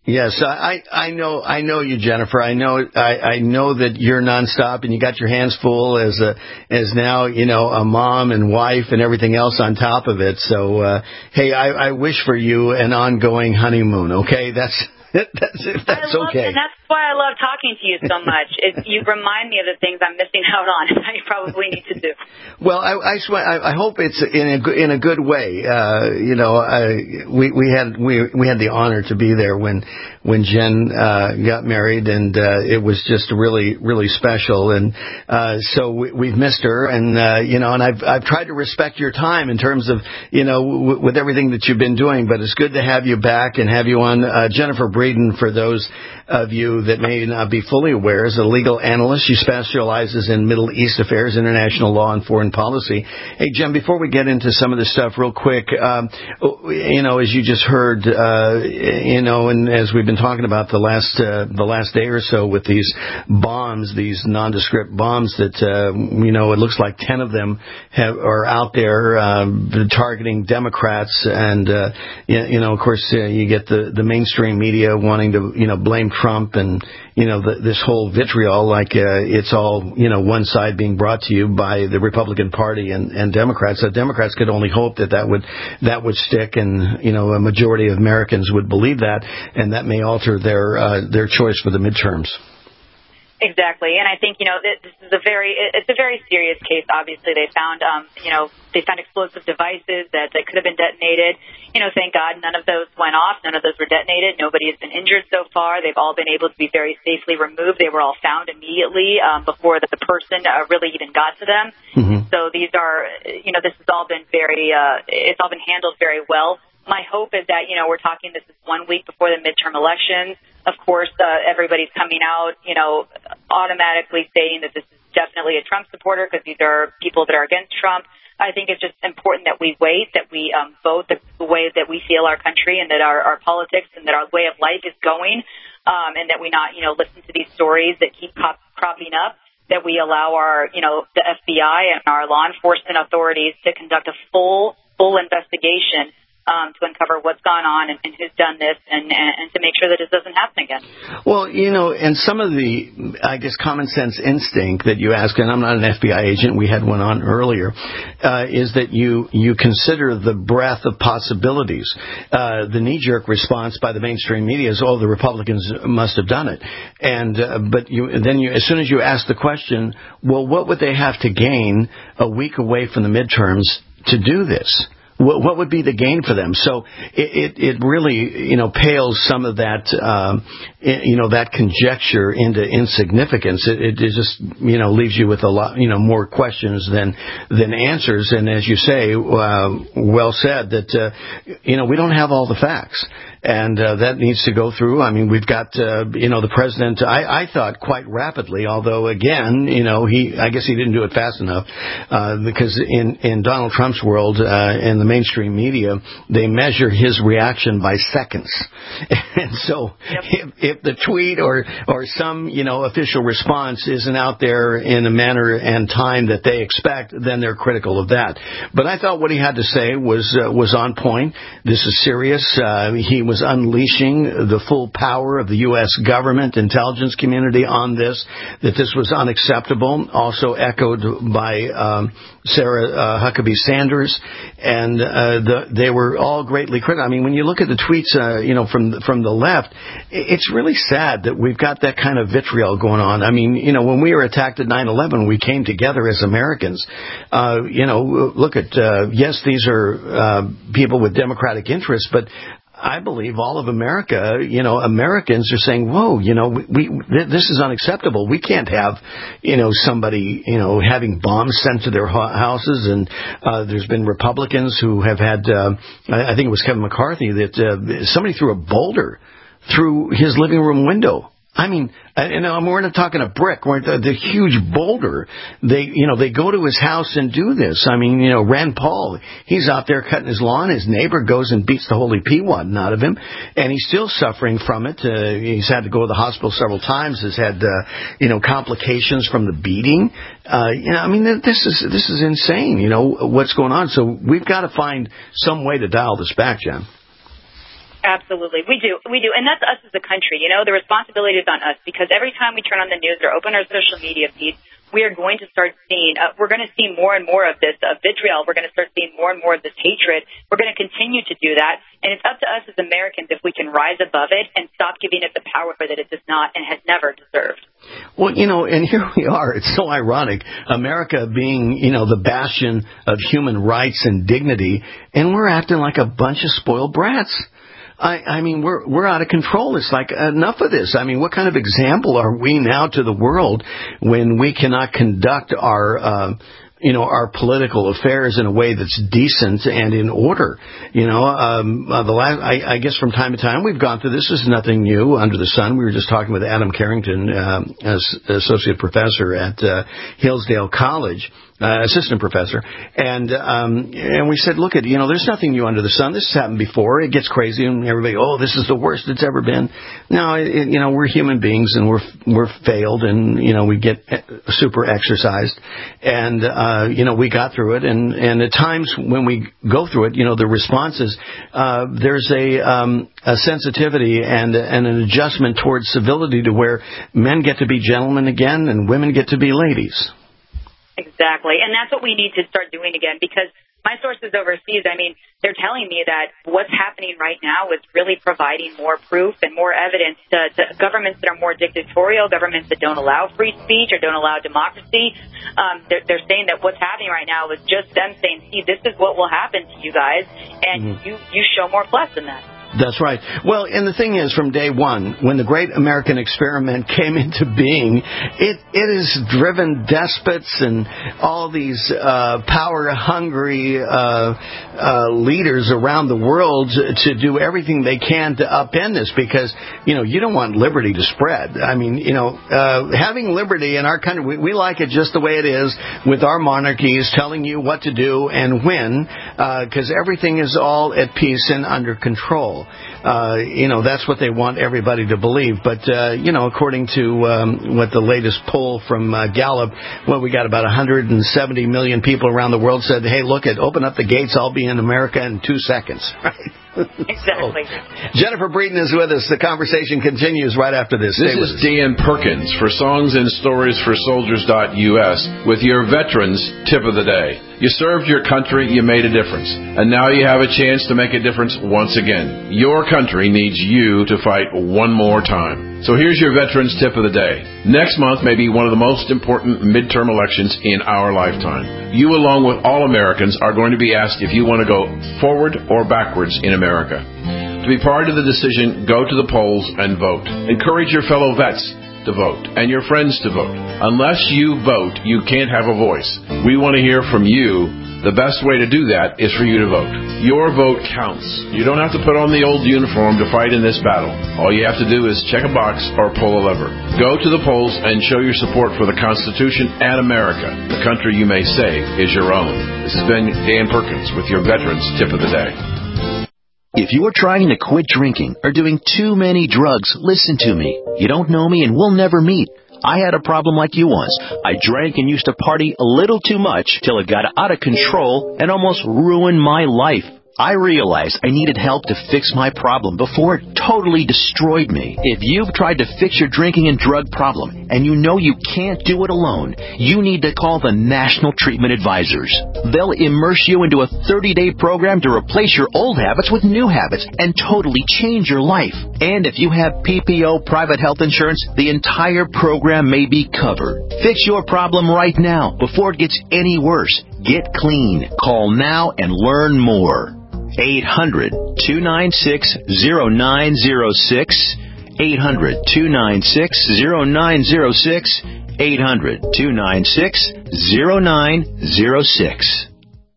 Yes, I, I know I know you, Jennifer. I know I, I know that you're nonstop, and you got your hands full as a as now you know a mom and wife and everything else on top of it. So uh, hey, I, I wish for you an ongoing honeymoon. Okay, that's that's if that's I love, okay. And that's why I love talking to you so much. It, you remind me of the things I'm missing out on. I probably need to do. Well, I I, swear, I I hope it's in a good- in a good way. Uh, you know, I, we we had we we had the honor to be there when when Jen uh, got married, and uh, it was just really really special. And uh, so we, we've missed her, and uh, you know, and I've I've tried to respect your time in terms of you know w- with everything that you've been doing. But it's good to have you back and have you on. Uh, Jennifer Breeden, for those of you that may not be fully aware, is a legal analyst. She specializes in Middle East affairs, international law, and foreign policy. Hey, Jen, before we get into some of this stuff real quick, um, you know, as you just heard, uh, you know, and as we've been talking about the last uh, the last day or so with these bombs, these nondescript bombs that, uh, you know, it looks like ten of them have, are out there uh, targeting Democrats. And, uh, you know, of course, uh, you get the, the mainstream media wanting to, you know, blame Trump and, you know, the, this whole vitriol, like uh, it's all, you know, one side being brought to you by the Republican Party and, and Democrats. So Democrats could only hope that that would that would stick, and, you know, a majority of Americans would believe that, and that may alter their uh, their choice for the midterms. Exactly, and I think, you know, this is a very, it's a very serious case. Obviously, they found, um, you know, they found explosive devices that, that could have been detonated. You know, thank God none of those went off. None of those were detonated. Nobody has been injured so far. They've all been able to be very safely removed. They were all found immediately um, before the, the person uh, really even got to them. Mm-hmm. So these are, you know, this has all been very, uh, it's all been handled very well. My hope is that, you know, we're talking, this is one week before the midterm elections. Of course, uh, everybody's coming out, you know, automatically saying that this is definitely a Trump supporter because these are people that are against Trump. I think it's just important that we wait, that we um, vote the, the way that we feel our country and that our, our politics and that our way of life is going, um, and that we not, you know, listen to these stories that keep pop, cropping up, that we allow our, you know, the F B I and our law enforcement authorities to conduct a full, full investigation Um, to uncover what's gone on and, and who's done this, and, and, and to make sure that it doesn't happen again. Well, you know, and some of the, I guess, common sense instinct that you ask, and I'm not an F B I agent, we had one on earlier, uh, is that you, you consider the breadth of possibilities. Uh, the knee-jerk response by the mainstream media is, oh, the Republicans must have done it. And, uh, but you, then you, as soon as you ask the question, well, what would they have to gain a week away from the midterms to do this? What would be the gain for them? So it, it, it really, you know, pales some of that, um, you know, that conjecture into insignificance. It, it just, you know, leaves you with a lot, you know, more questions than than answers. And as you say, uh, well said, that, uh, you know, we don't have all the facts. And uh, that needs to go through. I mean, we've got, uh, you know, the president, I, I thought quite rapidly, although, again, you know, he, I guess he didn't do it fast enough, uh, because in, in Donald Trump's world, uh, in the mainstream media, they measure his reaction by seconds. And so yep. if, if the tweet or, or some, you know, official response isn't out there in a manner and time that they expect, then they're critical of that. But I thought what he had to say was, uh, was on point. This is serious. Uh, he was unleashing the full power of the U S government, intelligence community on this, that this was unacceptable, also echoed by um, Sarah uh, Huckabee Sanders, and uh, the, they were all greatly critical. I mean, when you look at the tweets, uh, you know, from the, from the left, it's really sad that we've got that kind of vitriol going on. I mean, you know, when we were attacked at nine eleven, we came together as Americans. Uh, you know, look at, uh, yes, these are uh, people with democratic interests, but I believe all of America, you know, Americans are saying, whoa, you know, we, we this is unacceptable. We can't have, you know, somebody, you know, having bombs sent to their houses. And uh, there's been Republicans who have had, uh, I think it was Kevin McCarthy, that uh, somebody threw a boulder through his living room window. I mean, you know, we're not talking a brick, we're the, the huge boulder. They, you know, they go to his house and do this. I mean, you know, Rand Paul, he's out there cutting his lawn. His neighbor goes and beats the holy peawad out of him, and he's still suffering from it. Uh, he's had to go to the hospital several times. Has had, uh, you know, complications from the beating. Uh, you know, I mean, this is this is insane. You know what's going on. So we've got to find some way to dial this back, Jen. Absolutely. We do. We do. And that's us as a country. You know, the responsibility is on us because every time we turn on the news or open our social media feed, we are going to start seeing, uh, we're going to see more and more of this uh, vitriol. We're going to start seeing more and more of this hatred. We're going to continue to do that. And it's up to us as Americans if we can rise above it and stop giving it the power that it does not and has never deserved. Well, you know, and here we are. It's so ironic. America being, you know, the bastion of human rights and dignity, and we're acting like a bunch of spoiled brats. I, I mean, we're we're out of control. It's like, enough of this. I mean, what kind of example are we now to the world when we cannot conduct our, uh, you know, our political affairs in a way that's decent and in order? You know, um, uh, the last, I, I guess from time to time we've gone through this. This is nothing new under the sun. We were just talking with Adam Carrington, um, as associate professor at uh, Hillsdale College. Uh, assistant professor, and um, and we said, look at, you know, there's nothing new under the sun. This has happened before. It gets crazy, and everybody, oh, this is the worst it's ever been. No, it, you know, we're human beings, and we're we're failed, and you know, we get super exercised, and uh, you know, we got through it, and and at times when we go through it, you know, the responses, uh, there's a um, a sensitivity and and an adjustment towards civility to where men get to be gentlemen again, and women get to be ladies. Exactly. And that's what we need to start doing again, because my sources overseas, I mean, they're telling me that what's happening right now is really providing more proof and more evidence to, to governments that are more dictatorial, governments that don't allow free speech or don't allow democracy. Um, they're, they're saying that what's happening right now is just them saying, see, this is what will happen to you guys, and mm-hmm. you, you show more plus than that. That's right. Well, and the thing is, from day one, when the great American experiment came into being, it it has driven despots and all these uh, power-hungry uh, uh, leaders around the world to do everything they can to upend this, because, you know, you don't want liberty to spread. I mean, you know, uh, having liberty in our country, we, we like it just the way it is, with our monarchies telling you what to do and when, because uh, everything is all at peace and under control. Uh, you know, that's what they want everybody to believe. But, uh, you know, according to um, what the latest poll from uh, Gallup, well, we got about one hundred seventy million people around the world said, hey, look, at open up the gates, I'll be in America in two seconds. Right? Exactly. So, Jennifer Breeden is with us. The conversation continues right after this. This Stay is Dan Perkins for Songs and Stories for Soldiers dot U S with your Veterans Tip of the Day. You served your country, you made a difference, and now you have a chance to make a difference once again. Your country needs you to fight one more time. So here's your Veterans Tip of the Day. Next month may be one of the most important midterm elections in our lifetime. You, along with all Americans, are going to be asked if you want to go forward or backwards in America. To be part of the decision, go to the polls and vote. Encourage your fellow vets to vote and your friends to vote. Unless you vote, you can't have a voice. We want to hear from you. The best way to do that is for you to vote. Your vote counts. You don't have to put on the old uniform to fight in this battle. All you have to do is check a box or pull a lever. Go to the polls and show your support for the Constitution and America. The country you may say is your own. This has been Dan Perkins with your Veterans Tip of the Day. If you are trying to quit drinking or doing too many drugs, listen to me. You don't know me and we'll never meet. I had a problem like you once. I drank and used to party a little too much till it got out of control and almost ruined my life. I realized I needed help to fix my problem before it totally destroyed me. If you've tried to fix your drinking and drug problem and you know you can't do it alone, you need to call the National Treatment Advisors. They'll immerse you into a thirty-day program to replace your old habits with new habits and totally change your life. And if you have P P O private health insurance, the entire program may be covered. Fix your problem right now before it gets any worse. Get clean. Call now and learn more. eight hundred, two nine six, zero nine zero six, eight hundred, two nine six, zero nine zero six, eight hundred, two nine six, zero nine zero six.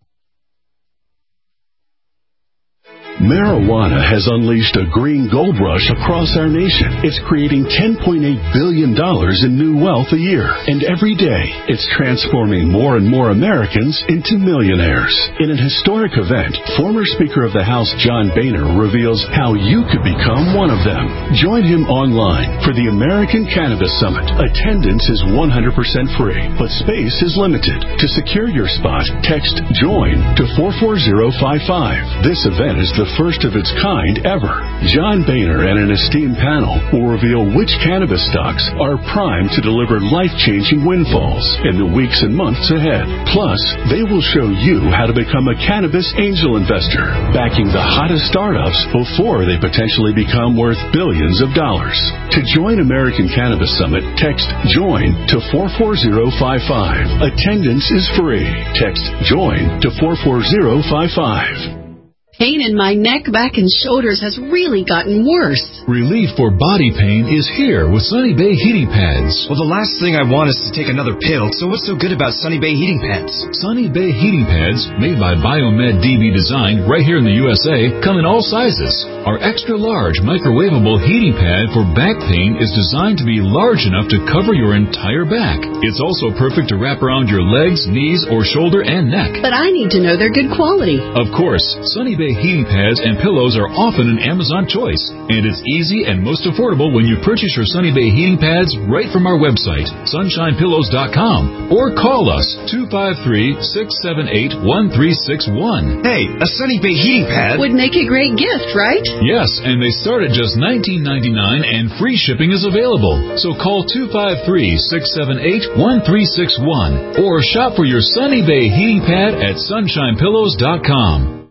Marijuana has unleashed a green gold rush across our nation. It's creating ten point eight billion dollars in new wealth a year. And every day, it's transforming more and more Americans into millionaires. In an historic event, former Speaker of the House John Boehner reveals how you could become one of them. Join him online for the American Cannabis Summit. Attendance is one hundred percent free, but space is limited. To secure your spot, text JOIN to four four zero five five. This event is the first of its kind ever. John Boehner and an esteemed panel will reveal which cannabis stocks are primed to deliver life-changing windfalls in the weeks and months ahead. Plus, they will show you how to become a cannabis angel investor, backing the hottest startups before they potentially become worth billions of dollars. To join American Cannabis Summit, text JOIN to four four zero five five. Attendance is free. Text JOIN to four four zero five five. Pain in my neck, back, and shoulders has really gotten worse. Relief for body pain is here with Sunny Bay heating pads. Well, the last thing I want is to take another pill, so what's so good about Sunny Bay heating pads? Sunny Bay heating pads, made by Biomed D B Design right here in the U S A, come in all sizes. Our extra large microwavable heating pad for back pain is designed to be large enough to cover your entire back. It's also perfect to wrap around your legs, knees, or shoulder and neck. But I need to know they're good quality. Of course, Sunny Bay heating pads and pillows are often an Amazon choice, and it's easy and most affordable when you purchase your Sunny Bay heating pads right from our website, sunshine pillows dot com, or call us two five three, six seven eight, one three six one. Hey, a Sunny Bay heating pad would make a great gift, right? Yes, and they start at just nineteen ninety-nine and free shipping is available. So call two five three, six seven eight, one three six one or shop for your Sunny Bay heating pad at sunshine pillows dot com.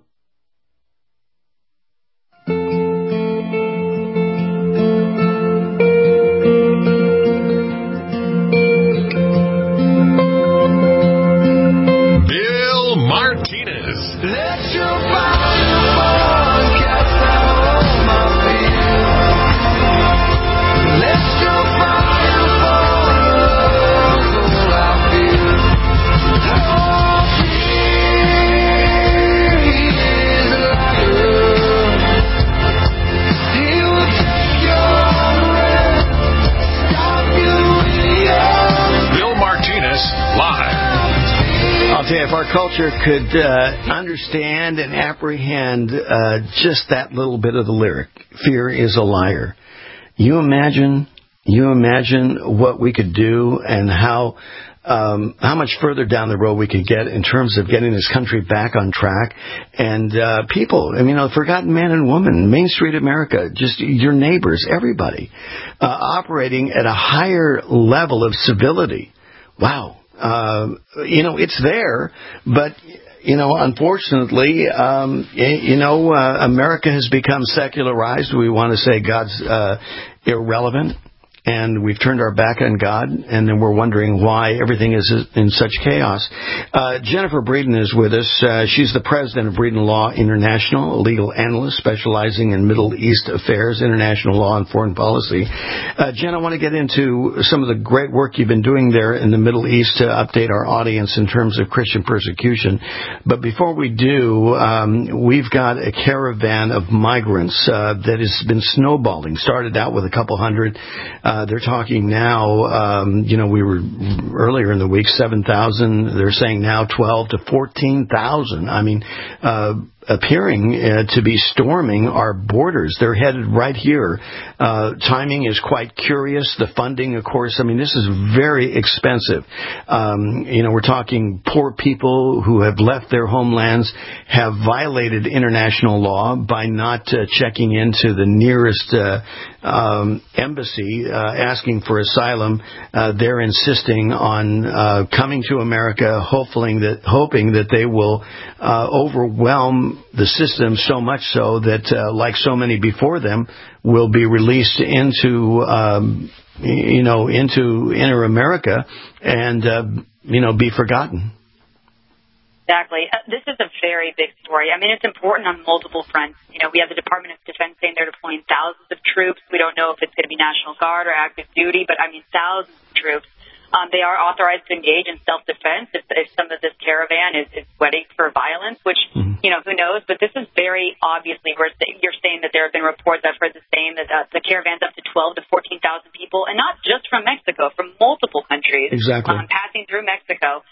If our culture could uh, understand and apprehend uh, just that little bit of the lyric, fear is a liar. You imagine, you imagine what we could do and how um, how much further down the road we could get in terms of getting this country back on track. And uh, people, I mean, you know, forgotten man and woman, Main Street America, just your neighbors, everybody, uh, operating at a higher level of civility. Wow. Uh, you know, it's there, but, you know, unfortunately, um, you know, uh, America has become secularized. We want to say God's uh, irrelevant, and we've turned our back on God, and then we're wondering why everything is in such chaos. Uh, Jennifer Breeden is with us. Uh, she's the president of Breeden Law International, a legal analyst specializing in Middle East affairs, international law, and foreign policy. Uh, Jen, I want to get into some of the great work you've been doing there in the Middle East to update our audience in terms of Christian persecution. But before we do, um, we've got a caravan of migrants uh, that has been snowballing. Started out with a couple hundred. Uh, they're talking now, um, you know, we were earlier in the week, seven thousand. They're saying now twelve to fourteen thousand. I mean, uh, appearing uh, to be storming our borders. They're headed right here. Uh, timing is quite curious. The funding, of course, I mean, this is very expensive. Um, you know, we're talking poor people who have left their homelands, have violated international law by not uh, checking into the nearest uh, um, embassy, uh, asking for asylum. Uh, they're insisting on uh, coming to America, hoping that, hoping that they will uh, overwhelm the system so much so that, uh, like so many before them, will be released into, um, you know, into inner America and, uh, you know, be forgotten. Exactly. Uh, this is a very big story. I mean, it's important on multiple fronts. You know, we have the Department of Defense saying they're deploying thousands of troops. We don't know if it's going to be National Guard or active duty, but I mean, thousands of troops. Um, they are authorized to engage in self-defense if, if some of this caravan is, is sweating for violence, which, mm-hmm. you know, who knows? But this is very obviously, we're, you're saying that there have been reports, I've heard the same, that uh, the caravan's up to twelve to fourteen thousand people, and not just from Mexico, from multiple countries. Exactly. Um, passing through Mexico.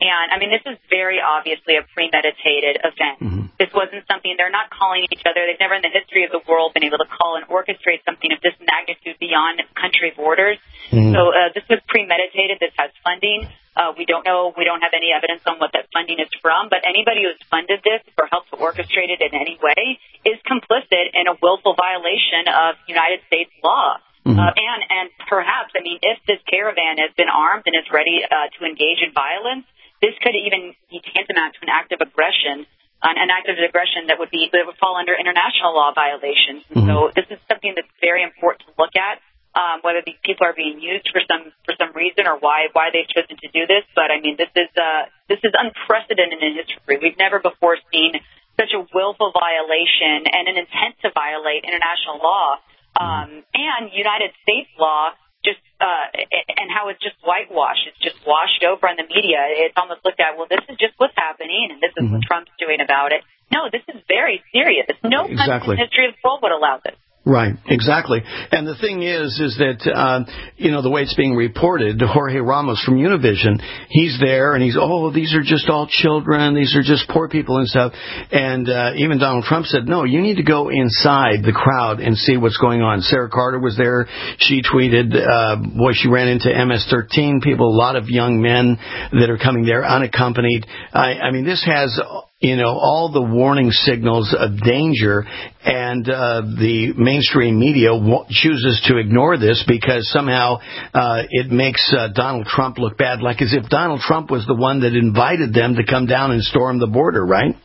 And, I mean, this is very obviously a premeditated event. Mm-hmm. This wasn't something, they're not calling each other. They've never in the history of the world been able to call and orchestrate something of this magnitude beyond country borders. Mm-hmm. So uh, this was premeditated. This has funding. Uh, we don't know, we don't have any evidence on what that funding is from, but anybody who's funded this or helped to orchestrate it in any way is complicit in a willful violation of United States law. Mm-hmm. Uh, and, and perhaps, I mean, if this caravan has been armed and is ready uh, to engage in violence, this could even be tantamount to an act of aggression, uh, an act of aggression that would be that would fall under international law violations. Mm-hmm. So this is something that's very important to look at, um, whether these people are being used for some for some reason or why why they've chosen to do this. But I mean, this is uh, this is unprecedented in history. We've never before seen such a willful violation and an intent to violate international law um, and United States law. Just uh, and how it's just whitewashed. It's just washed over in the media. It's almost looked at, well, this is just what's happening, and this is mm-hmm. what Trump's doing about it. No, this is very serious. No exactly. country in the history of the world would allow this. Right, exactly. And the thing is, is that, uh, you know, the way it's being reported, Jorge Ramos from Univision, he's there and he's, oh, these are just all children, these are just poor people and stuff. And uh, even Donald Trump said, no, you need to go inside the crowd and see what's going on. Sarah Carter was there. She tweeted, uh, boy, she ran into M S thirteen people, a lot of young men that are coming there unaccompanied. I, I mean, this has... you know, all the warning signals of danger, and uh, the mainstream media w- chooses to ignore this because somehow uh, it makes uh, Donald Trump look bad, like as if Donald Trump was the one that invited them to come down and storm the border, right?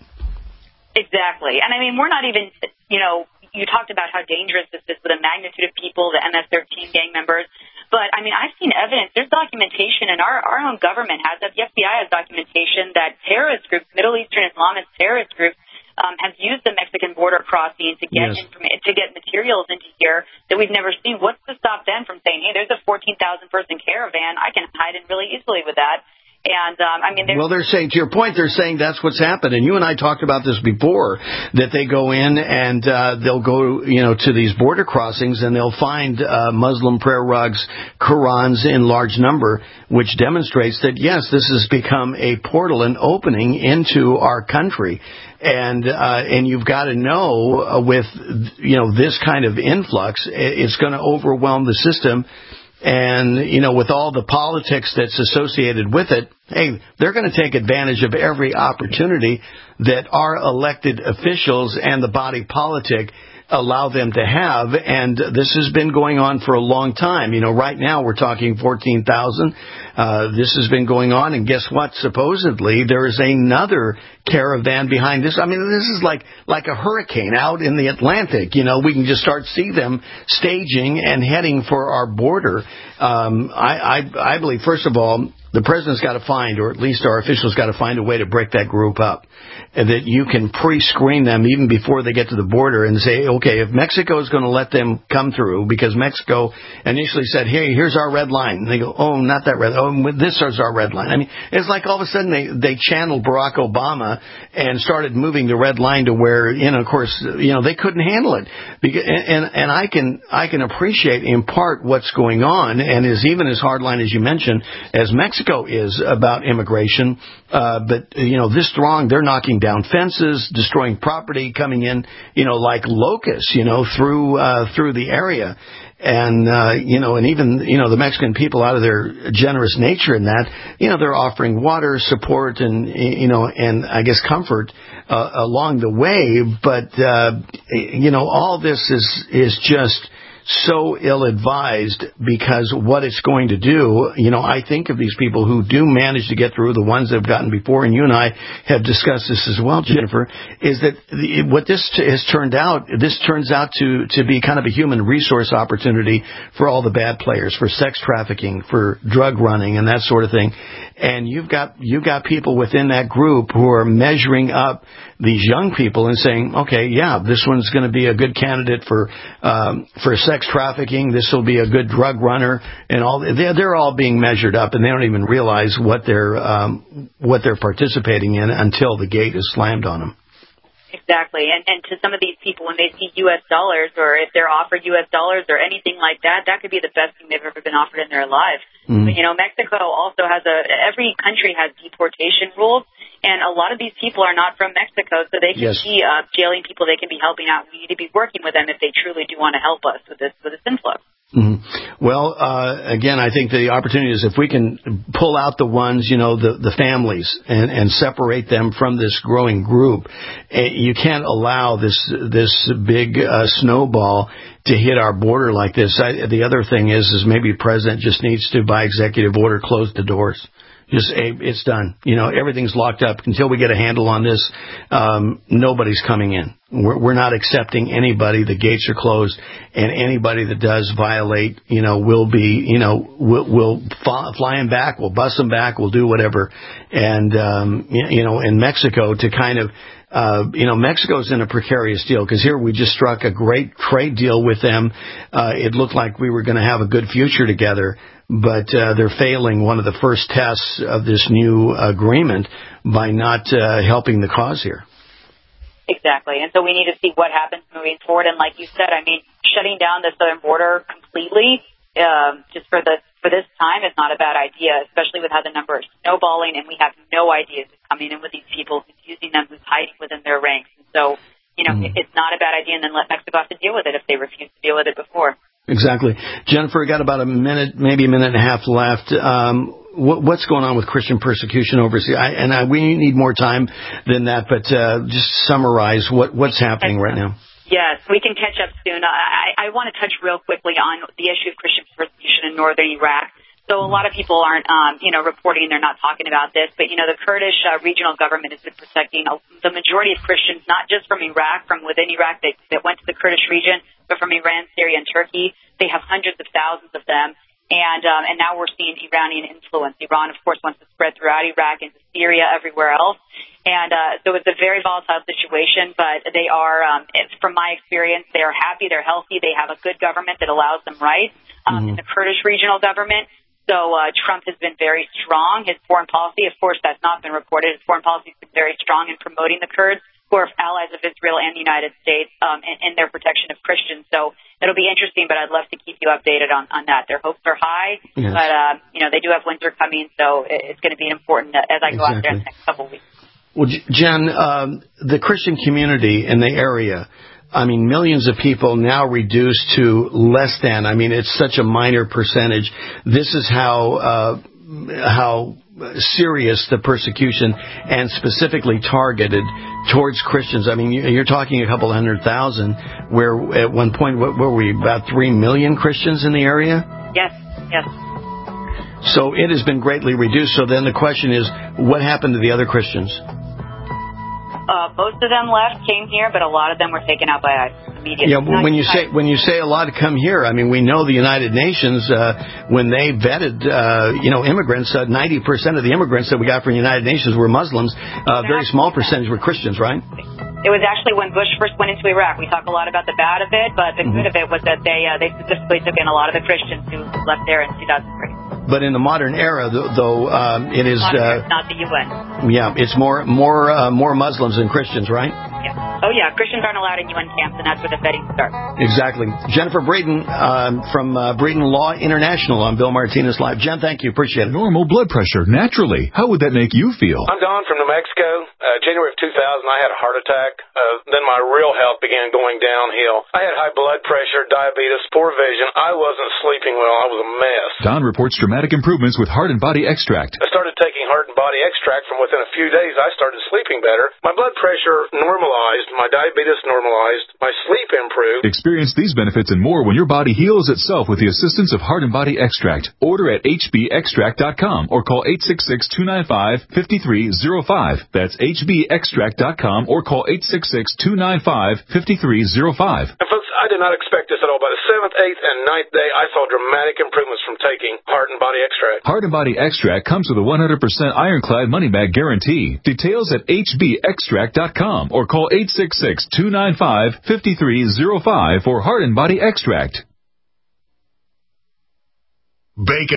Exactly. And, I mean, we're not even, you know, you talked about how dangerous this is with the magnitude of people, the M S thirteen gang members. But, I mean, I've seen evidence. There's documentation, and our, our own government has, the F B I has documentation that terrorist groups, Middle Eastern Islamist terrorist groups, um, have used the Mexican border crossing to get yes. informa- to get materials into here that we've never seen. What's to stop them from saying, hey, there's a fourteen thousand person caravan. I can hide in really easily with that. And, um, I mean, well, they're saying, to your point, they're saying that's what's happened. And you and I talked about this before, that they go in and uh, they'll go, you know, to these border crossings and they'll find uh, Muslim prayer rugs, Qurans in large number, which demonstrates that, yes, this has become a portal, an opening into our country. And uh, and you've got to know uh, with, you know, this kind of influx, it's going to overwhelm the system. And, you know, with all the politics that's associated with it, hey, they're going to take advantage of every opportunity that our elected officials and the body politic allow them to have. And this has been going on for a long time. You know, right now we're talking fourteen thousand. Uh, this has been going on. And guess what? Supposedly there is another caravan behind this. I mean, this is like, like a hurricane out in the Atlantic. You know, we can just start see them staging and heading for our border. Um, I, I, I believe, first of all, the president's got to find, or at least our officials got to find a way to break that group up. And that you can pre-screen them even before they get to the border and say, okay, if Mexico is going to let them come through, because Mexico initially said, hey, here's our red line. And they go, oh, not that red. Oh, this is our red line. I mean, it's like all of a sudden they, they channeled Barack Obama and started moving the red line to where, you know, of course, you know, they couldn't handle it. Because, and, and I can, I can appreciate in part what's going on, and is even as hardline as you mentioned, as Mexico is about immigration. Uh, but, you know, this strong, they're knocking down fences, destroying property, coming in, you know, like locusts, you know, through, uh, through the area. And, uh, you know, and even, you know, the Mexican people, out of their generous nature in that, you know, they're offering water, support, and, you know, and I guess comfort, uh, along the way. But, uh, you know, all this is, is just so ill-advised, because what it's going to do, you know, I think of these people who do manage to get through, the ones that have gotten before, and you and I have discussed this as well, Jennifer, is that the, what this t- has turned out, this turns out to, to be kind of a human resource opportunity for all the bad players, for sex trafficking, for drug running, and that sort of thing. And you've got, you've got people within that group who are measuring up these young people and saying, okay, yeah, this one's going to be a good candidate for, um, for sex trafficking. This will be a good drug runner, and all. They're, they're all being measured up, and they don't even realize what they're, um, what they're participating in until the gate is slammed on them. Exactly. And, and to some of these people, when they see U S dollars or if they're offered U S dollars or anything like that, that could be the best thing they've ever been offered in their lives. Mm. But, you know, Mexico also has a, every country has deportation rules, and a lot of these people are not from Mexico, so they can yes. be uh, jailing people, they can be helping out. We need to be working with them if they truly do want to help us with this, with this influx. Mm-hmm. Well, uh, again, I think the opportunity is if we can pull out the ones, you know, the, the families and, and separate them from this growing group, you can't allow this this big uh, snowball to hit our border like this. I, the other thing is, is maybe the president just needs to, by executive order, close the doors. Just, it's done. You know, everything's locked up. Until we get a handle on this, um, nobody's coming in. We're, we're not accepting anybody. The gates are closed, and anybody that does violate, you know, will be, you know, we'll, we'll fly, fly them back. We'll bust them back. We'll do whatever. And, um, you know, in Mexico to kind of, Uh, you know, Mexico's in a precarious deal because here we just struck a great trade deal with them. Uh, it looked like we were going to have a good future together, but uh, they're failing one of the first tests of this new agreement by not uh, helping the cause here. Exactly. And so we need to see what happens moving forward. And like you said, I mean, shutting down the southern border completely um, just for the for this time is not a bad idea, especially with how the number is snowballing, and we have no idea who's coming in with these people, who's using them, who's hiding within their ranks. And so, you know, mm. it's not a bad idea, and then let Mexico have to deal with it if they refuse to deal with it before. Exactly. Jennifer, got about a minute, maybe a minute and a half left. Um, what, what's going on with Christian persecution overseas? I, and I, we need more time than that, but uh, just summarize what, what's happening right now. Yes, we can catch up soon. I, I want to touch real quickly on the issue of Christian persecution in northern Iraq. So a lot of people aren't, um, you know, reporting, they're not talking about this, but, you know, the Kurdish uh, regional government has been protecting the majority of Christians, not just from Iraq, from within Iraq that, that went to the Kurdish region, but from Iran, Syria, and Turkey. They have hundreds of thousands of them. And um, and now we're seeing Iranian influence. Iran, of course, wants to spread throughout Iraq, into Syria, everywhere else. And uh, so it's a very volatile situation, but they are, um, it's, from my experience, they are happy, they're healthy, they have a good government that allows them rights um, mm-hmm. in the Kurdish regional government. So uh, Trump has been very strong. His foreign policy, of course, that's not been reported. His foreign policy has been very strong in promoting the Kurds, who are allies of Israel and the United States, um, in, in their protection of Christians. So it'll be interesting, but I'd love to keep you updated on, on that. Their hopes are high, yes. but, uh, you know, they do have winter coming, so it's going to be important as I go exactly. out there in the next couple of weeks. Well, Jen, um, the Christian community in the area, I mean, millions of people now reduced to less than. I mean, it's such a minor percentage. This is how uh, how serious the persecution and specifically targeted towards Christians. I mean, you're talking a couple hundred thousand, where at one point, what were we, about three million Christians in the area? Yes, yes. So it has been greatly reduced. So then the question is, what happened to the other Christians? Uh, most of them left, came here, but a lot of them were taken out by ISIS immediately. Yeah, when you say when you say a lot come here, I mean, we know the United Nations, uh, when they vetted, uh, you know, immigrants, uh, ninety percent of the immigrants that we got from the United Nations were Muslims. A uh, very small percentage were Christians, right? It was actually when Bush first went into Iraq. We talk a lot about the bad of it, but the mm-hmm. good of it was that they uh, they specifically took in a lot of the Christians who left there in two thousand three. But in the modern era, though, um, it is uh, not the U N. Yeah, it's more more uh, more Muslims than Christians, right? Yeah. Oh yeah, Christians aren't allowed in U N camps, and that's where the vetting starts. Exactly. Jennifer Breeden um, from uh, Breeden Law International on Bill Martinez Live. Jen, thank you. Appreciate it. Normal blood pressure, naturally. How would that make you feel? I'm Don from New Mexico. Uh, January of two thousand, I had a heart attack. Uh, then my real health began going downhill. I had high blood pressure, diabetes, poor vision. I wasn't sleeping well. I was a mess. Don reports dramatic improvements with Heart and Body Extract. I started taking Heart and Body Extract. From within a few days, I started sleeping better. My blood pressure normalized. My diabetes normalized. My sleep improved. Experience these benefits and more when your body heals itself with the assistance of Heart and Body Extract. Order at H B extract dot com or call eight six six, two nine five, five three zero five. That's H B extract dot com or call eight six six, two nine five, five three zero five. And folks, I did not expect this at all. By the seventh, eighth, and ninth day, I saw dramatic improvements from taking Heart and Body Extract. Heart and Body Extract comes with a one hundred percent ironclad money-back guarantee. Details at H B extract dot com or call eight six six, two nine five, five three zero five for Heart and Body Extract. Bacon.